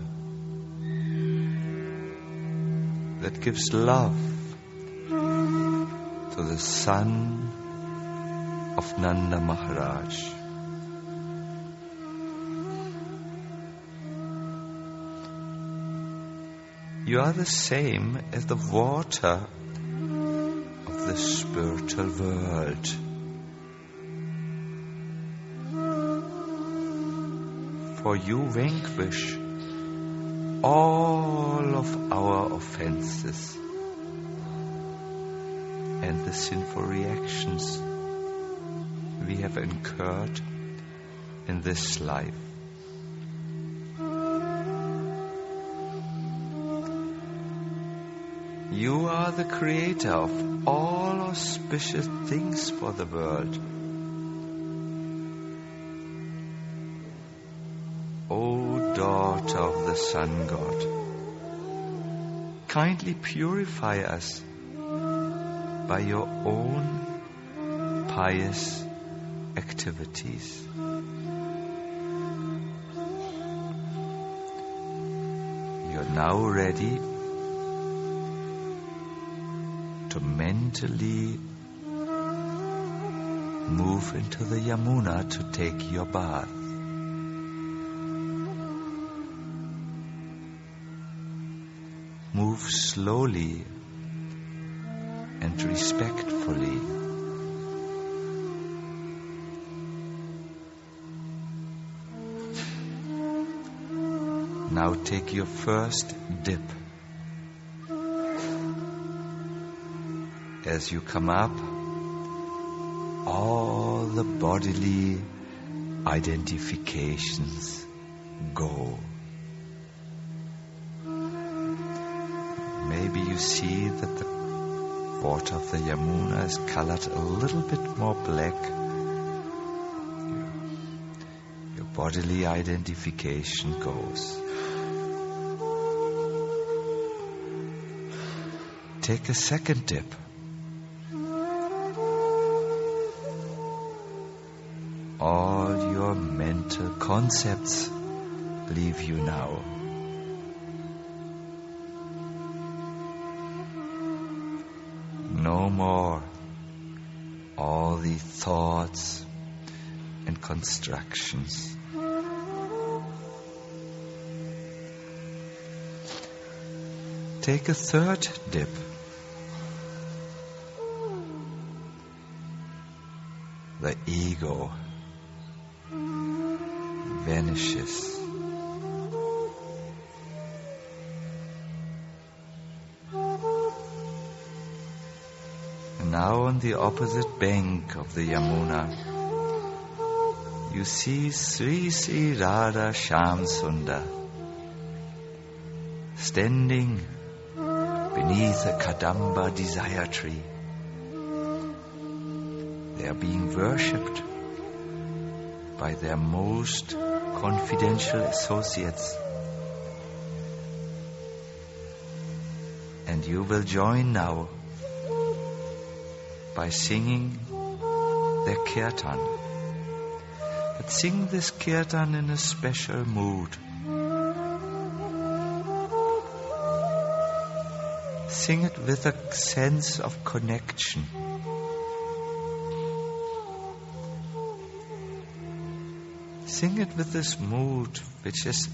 that gives love to the son of of Nanda Maharaj. You are the same as the water of the spiritual world. For you vanquish all of our offenses and the sinful reactions we have incurred in this life. You are the creator of all auspicious things for the world. O daughter of the Sun God, kindly purify us by your own pious activities. You're now ready to mentally move into the Yamuna to take your bath. Move slowly and respectfully. Now take your first dip. As you come up, all the bodily identifications go. Maybe you see that the water of the Yamuna is colored a little bit more black. Your bodily identification goes. Take a second dip. All your mental concepts leave you now. No more all the thoughts and constructions. Take a third dip. The ego vanishes. Now on the opposite bank of the Yamuna, you see Sri Sri Radha Shyam Sundar standing beneath a Kadamba desire tree. They are being worshipped by their most confidential associates. And you will join now by singing their kirtan. But sing this kirtan in a special mood. Sing it with a sense of connection. Sing it with this mood which is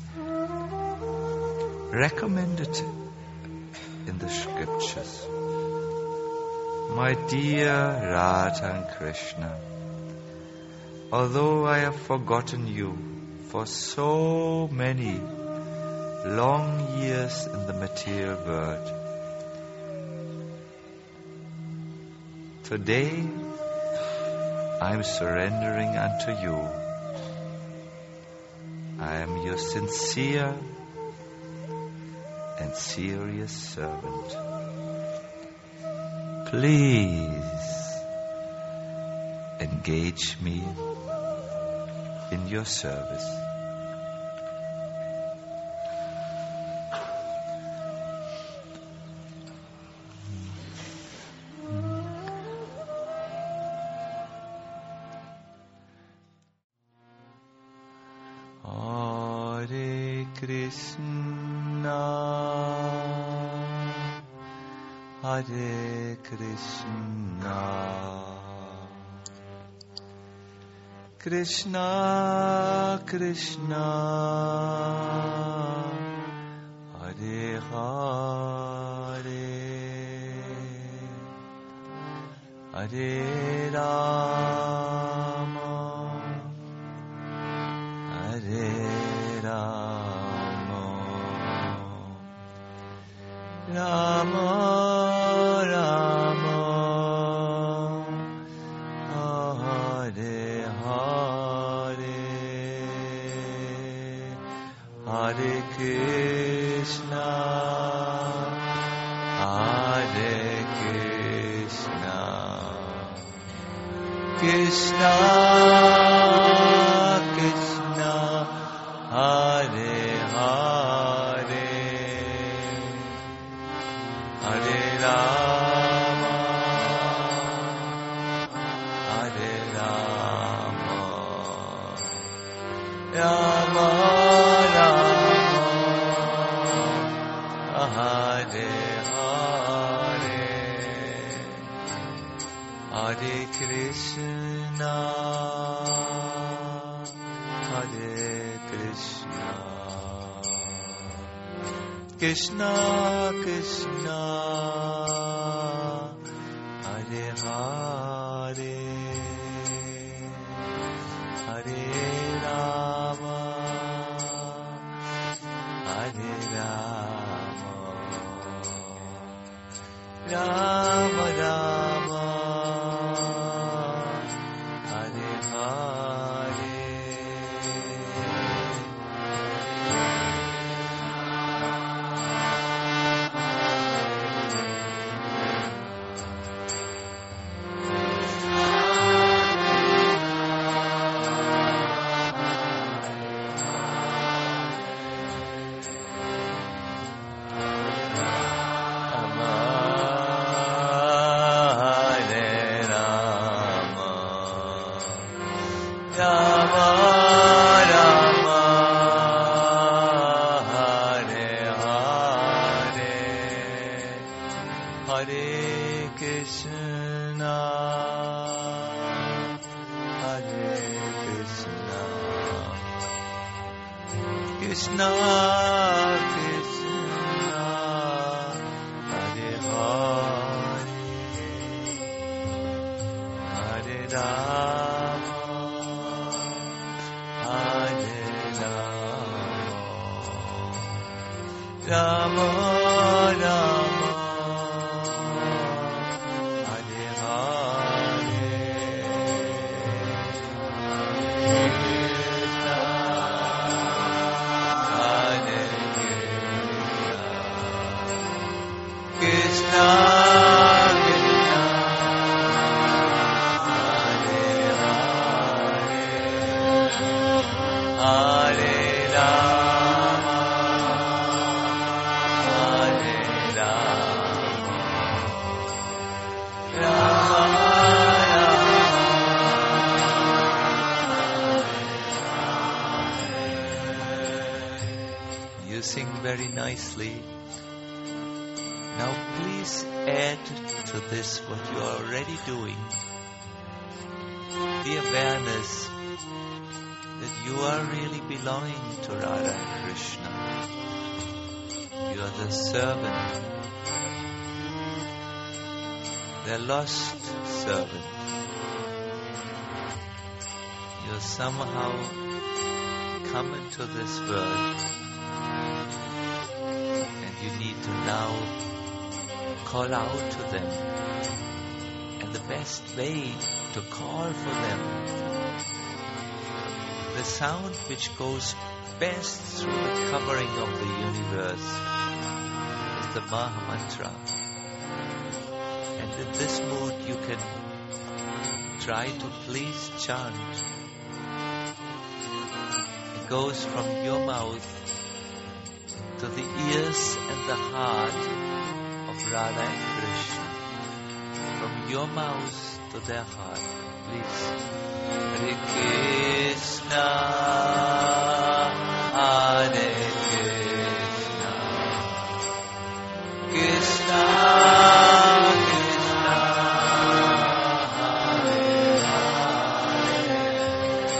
recommended in the scriptures. My dear Radha and Krishna, although I have forgotten you for so many long years in the material world, today I am surrendering unto you. I am your sincere and serious servant. Please engage me in your service. Hare Krishna, Hare Krishna, Krishna, Krishna, Hare Hare, Hare Rama, Hare Rama, Rama Rama, Hare Hare, Hare Krishna, Hare Krishna, Krishna Krishna, Hare Hare, Hare Rama, Hare Rama, Rama Rama, Hare Hare, Hare Krishna, Hare Krishna, Krishna Krishna, Hare Hare, Hare Rama, Hare Rama, Rama Rama, Hare Hare. Krishna, Krishna, Hare Hare, Hare Rama, Hare Rama, Rama Rama, Hare Hare, Krishna, Krishna, Hare Hare, Hare Rama, Hare Rama, Rama Rama. You sing very nicely. Now please add to this what you are already doing, the awareness that you are really belonging to Radha and Krishna. You are the servant, their lost servant. You are somehow come into this world and you need to now call out to them, and the best way to call for them, the sound which goes best through the covering of the universe, is the Maha Mantra. And in this mood you can try to please chant. It goes from your mouth to the ears and the heart of Radha and Krishna, from your mouth to their heart, please. Hare Krishna, Hare Krishna, Krishna Krishna, Hare Hare,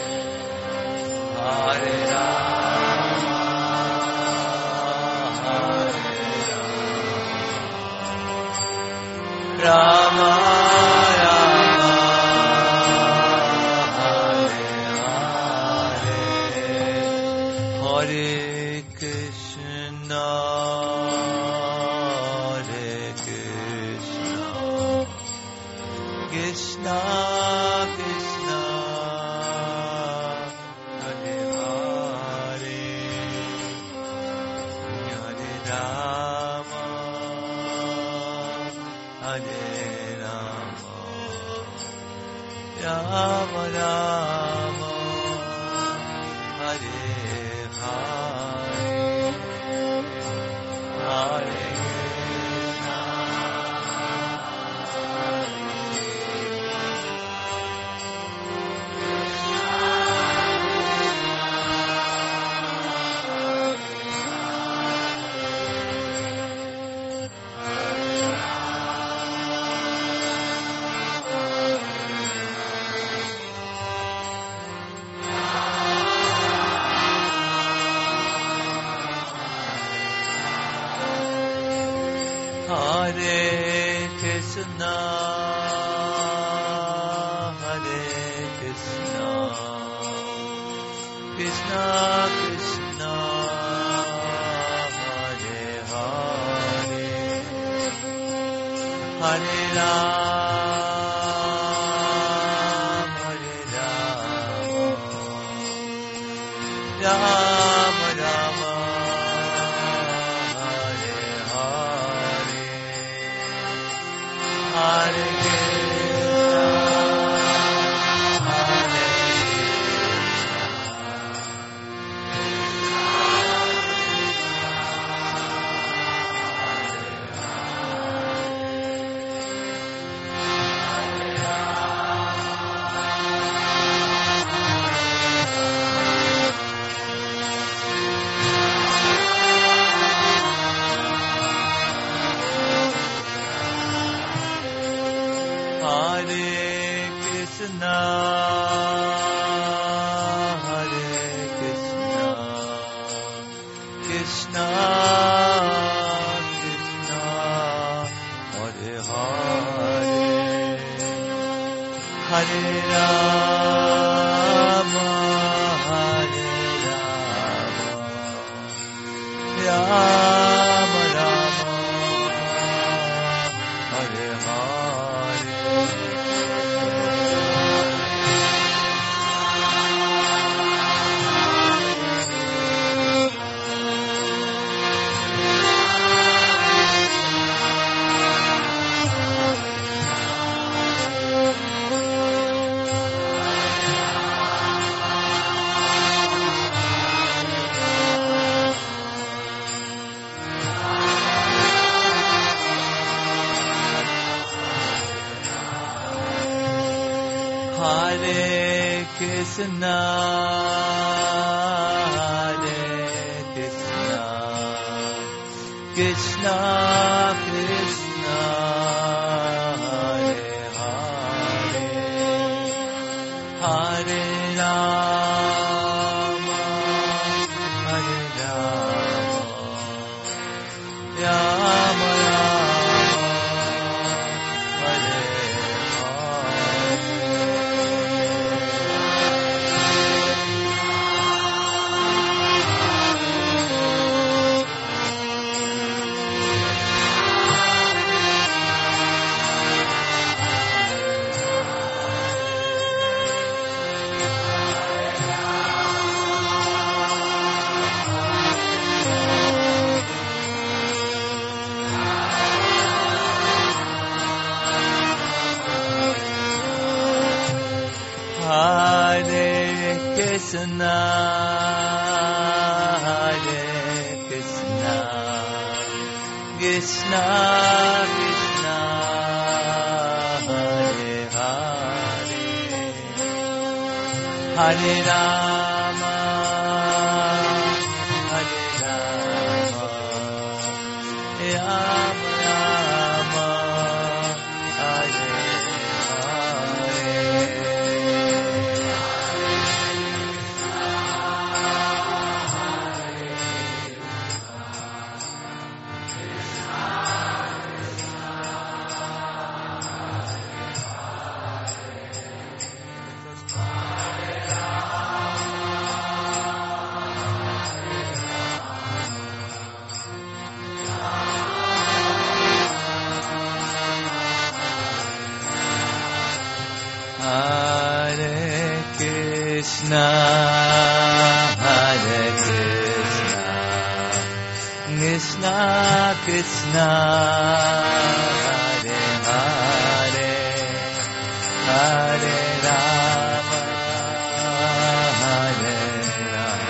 Hare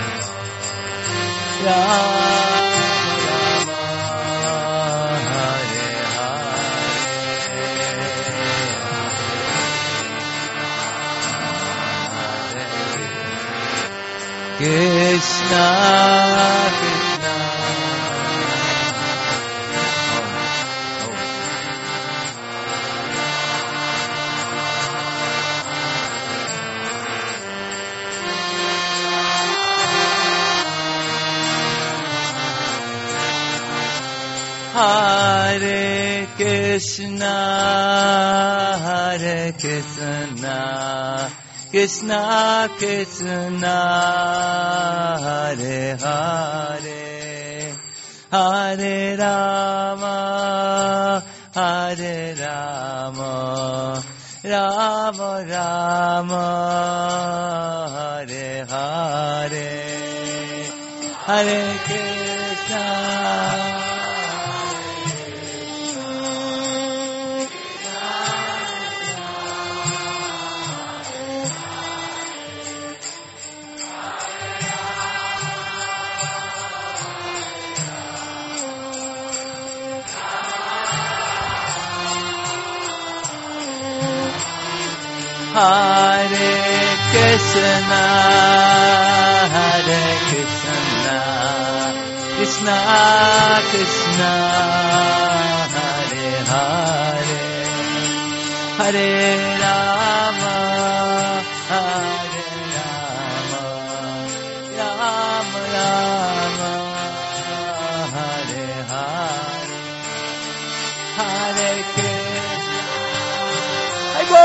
Krishna, Krishna. Hare Krishna, Hare Krishna, Krishna Krishna, Hare Hare, Hare Rama, Hare Rama, Rama Rama, Hare Hare, Hare Krishna. Hare Krishna, Hare Krishna, Krishna Krishna, Hare Hare, Hare Rama, Hare Rama, Rama Rama, Hare Hare, Hare Krishna. I go.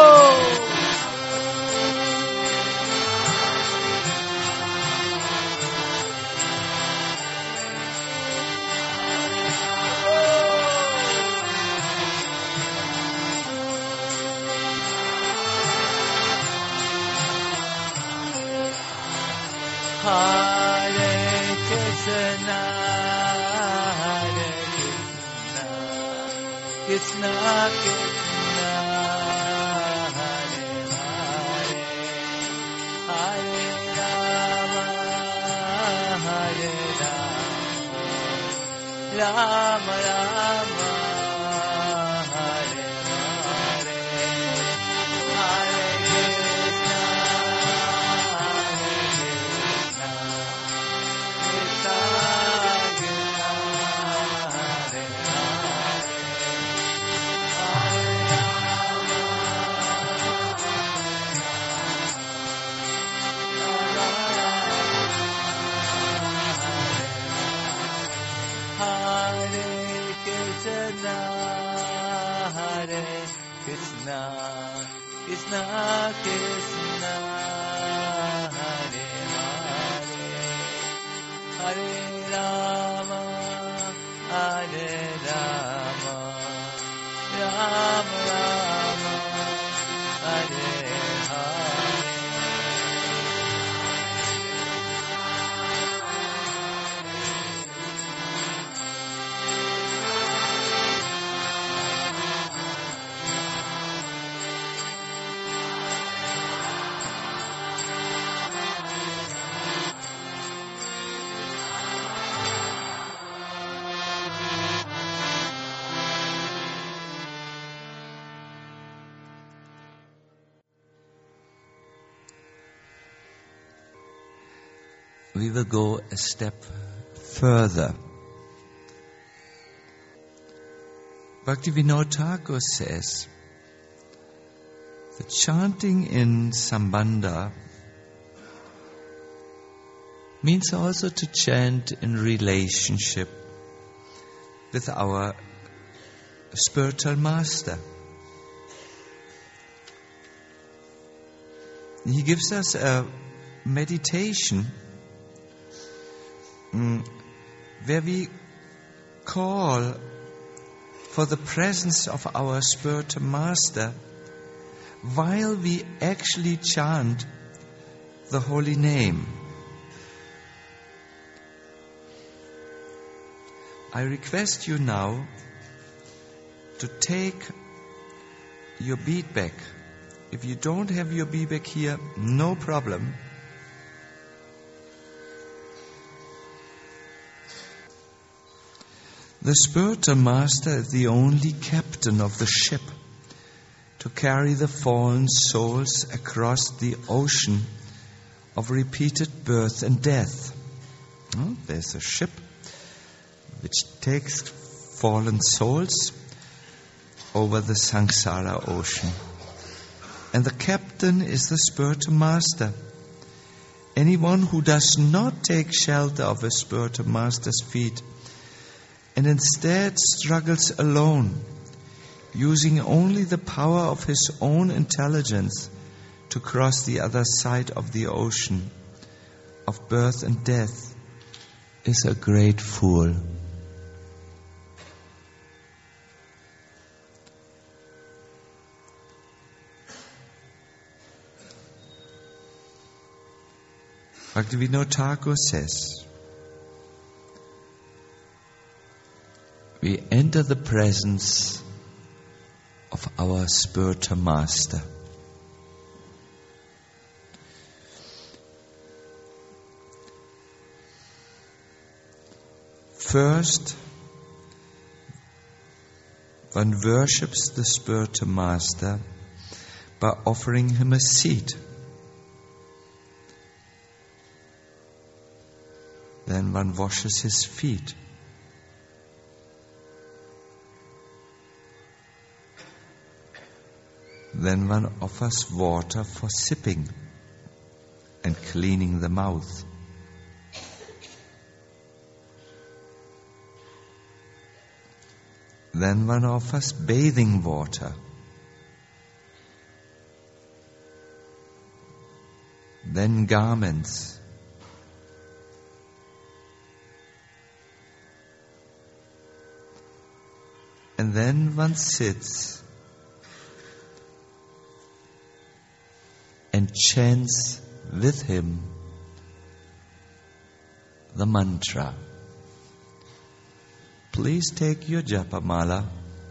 Hare Krishna, Hare Krishna, Krishna Krishna, Hare Hare, Hare Rama, Hare Rama, Rama Rama, Hare Hare, Hare Krishna, Krishna, Krishna Krishna, Hare Hare, Hare Rama, Hare Rama, Rama Rama, Hare Hare. We will go a step further. Bhaktivinoda Thakur says that chanting in Sambandha means also to chant in relationship with our spiritual master. He gives us a meditation Mm, where we call for the presence of our spiritual master while we actually chant the holy name. I request you now to take your bead bag. If you don't have your bead bag here, no problem. The spiritual master is the only captain of the ship to carry the fallen souls across the ocean of repeated birth and death. Well, there's a ship which takes fallen souls over the samsara ocean. And the captain is the spiritual master. Anyone who does not take shelter of a spiritual master's feet and instead struggles alone, using only the power of his own intelligence to cross the other side of the ocean of birth and death, is a great fool. Bhaktivinoda Thakur says, we enter the presence of our spiritual master. First, one worships the spiritual master by offering him a seat. Then one washes his feet. Then one offers water for sipping and cleaning the mouth. Then one offers bathing water. Then garments. And then one sits and chants with him the mantra. Please take your japamala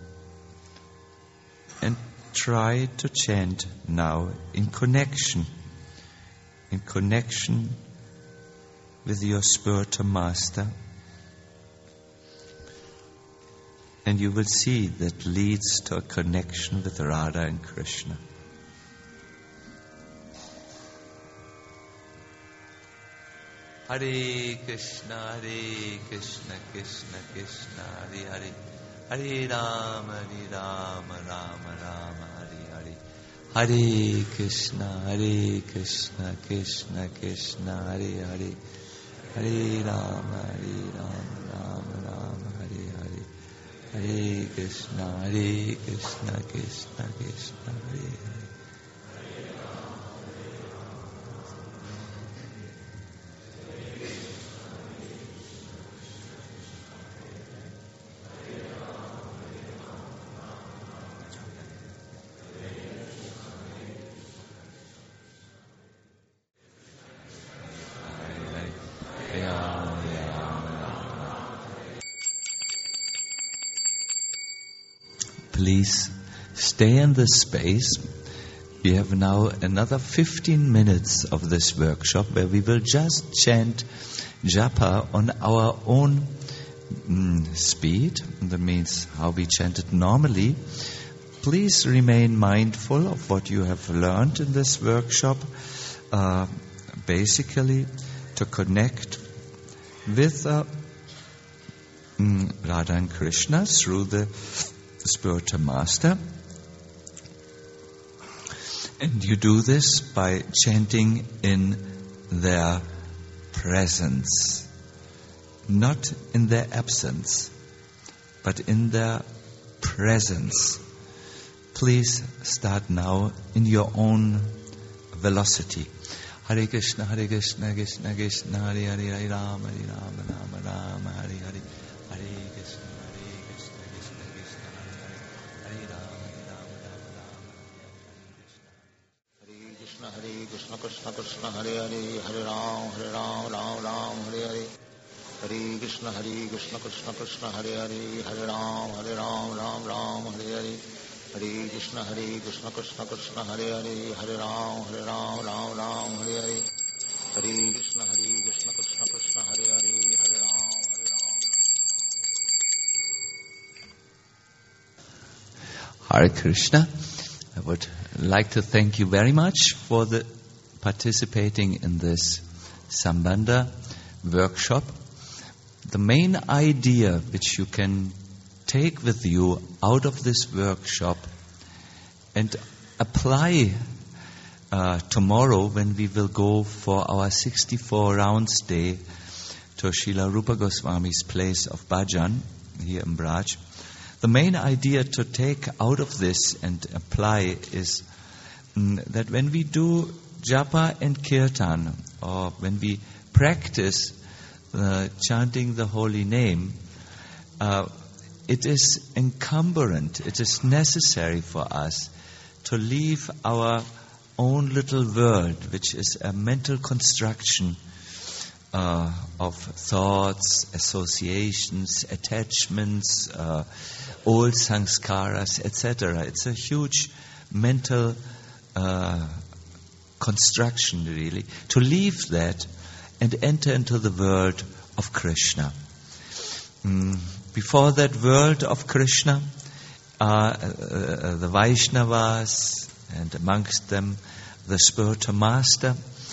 and try to chant now in connection, in connection with your spiritual master. And you will see that leads to a connection with Radha and Krishna. Hare Krishna, Hare Krishna, Krishna Krishna, Hare Hare, Hare Rama, Hare Rama, Rama Rama, Hare Hare. Hare Krishna, Hare Krishna, Krishna Krishna, Hare Hare, Hare Rama, Hare Rama, Rama Rama, Hare Hare. Hare Krishna, Hare Krishna, Krishna Krishna, Hare Hare. Please stay in this space. We have now another fifteen minutes of this workshop where we will just chant japa on our own mm, speed. That means how we chant it normally. Please remain mindful of what you have learned in this workshop. Uh, basically, to connect with uh, mm, Radha and Krishna through the spiritual master. And you do this by chanting in their presence, not in their absence, but in their presence. Please start now in your own velocity. Hare Krishna, Hare Krishna, Krishna Krishna, Hare Hare, Hare Rama, Hare Rama, Rama Rama, Hare Hare. Hare Krishna, Hare Krishna, Krishna Krishna, Hare Hare, Hare Rama, Hare Rama, Rama Rama, Hare Krishna, Hare Krishna, Krishna Krishna, Hare Hare, Hare Rama, Hare Rama, Rama Rama, Hare Hare. Hare Krishna, Hare Krishna, Krishna Krishna, Hare Hare, Hare Rama, Hare Rama, Rama Rama, Hare Hare. Hare Krishna, Hare Krishna, Krishna Krishna, Hare Hare, Hare Rama, Hare Rama, Rama Rama, Hare Hare. Hare Krishna, Hare Krishna, Krishna Krishna, Hare Hare, Hare Rama, Hare Rama, Rama Rama. Hare Krishna. I would like to thank you very much for the participating in this Sambandha workshop. The main idea which you can take with you out of this workshop and apply uh, tomorrow when we will go for our sixty-four rounds day to Srila Rupa Goswami's place of bhajan here in Braj. The main idea to take out of this and apply is mm, that when we do japa and kirtan, or when we practice uh, chanting the holy name, uh, it is encumbrant, it is necessary for us to leave our own little world, which is a mental construction Uh, of thoughts, associations, attachments, uh, old sanskaras, et cetera. It's a huge mental uh, construction, really, to leave that and enter into the world of Krishna. Mm, before that world of Krishna, uh, uh, the Vaishnavas, and amongst them the spiritual master,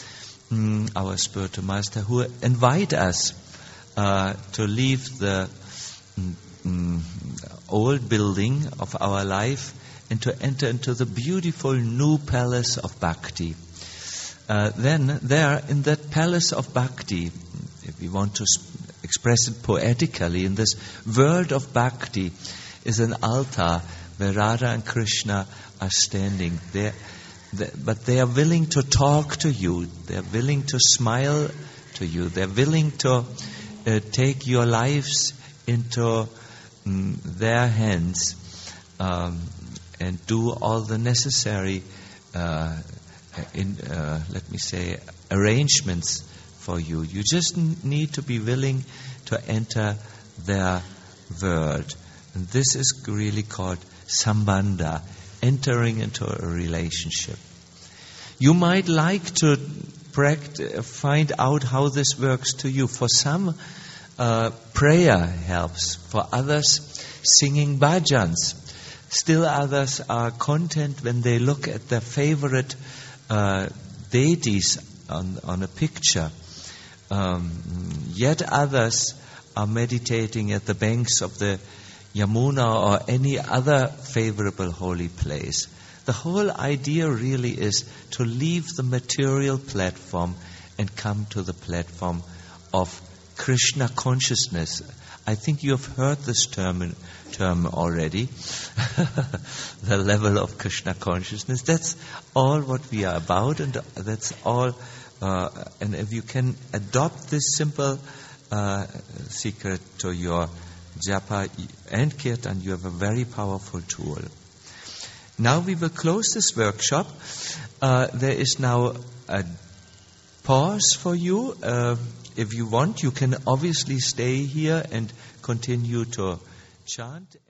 Mm, our spiritual master, who invite us uh, to leave the mm, mm, old building of our life and to enter into the beautiful new palace of bhakti. Uh, then there, in that palace of bhakti, if we want to sp- express it poetically, in this world of bhakti is an altar where Radha and Krishna are standing there. But they are willing to talk to you. They are willing to smile to you. They are willing to uh, take your lives into um, their hands um, and do all the necessary, uh, in, uh, let me say, arrangements for you. You just n- need to be willing to enter their world. And this is really called Sambandha, entering into a relationship. You might like to pract- find out how this works to you. For some, uh, prayer helps. For others, singing bhajans. Still others are content when they look at their favorite uh, deities on, on a picture. Um, yet others are meditating at the banks of the Yamuna or any other favorable holy place. The whole idea really is to leave the material platform and come to the platform of Krishna consciousness. I think you have heard this term, term already, the level of Krishna consciousness. That's all what we are about, and that's all. Uh, and if you can adopt this simple uh, secret to your japa and kirtan, you have a very powerful tool. Now we will close this workshop. Uh, there is now a pause for you. Uh, if you want, you can obviously stay here and continue to chant.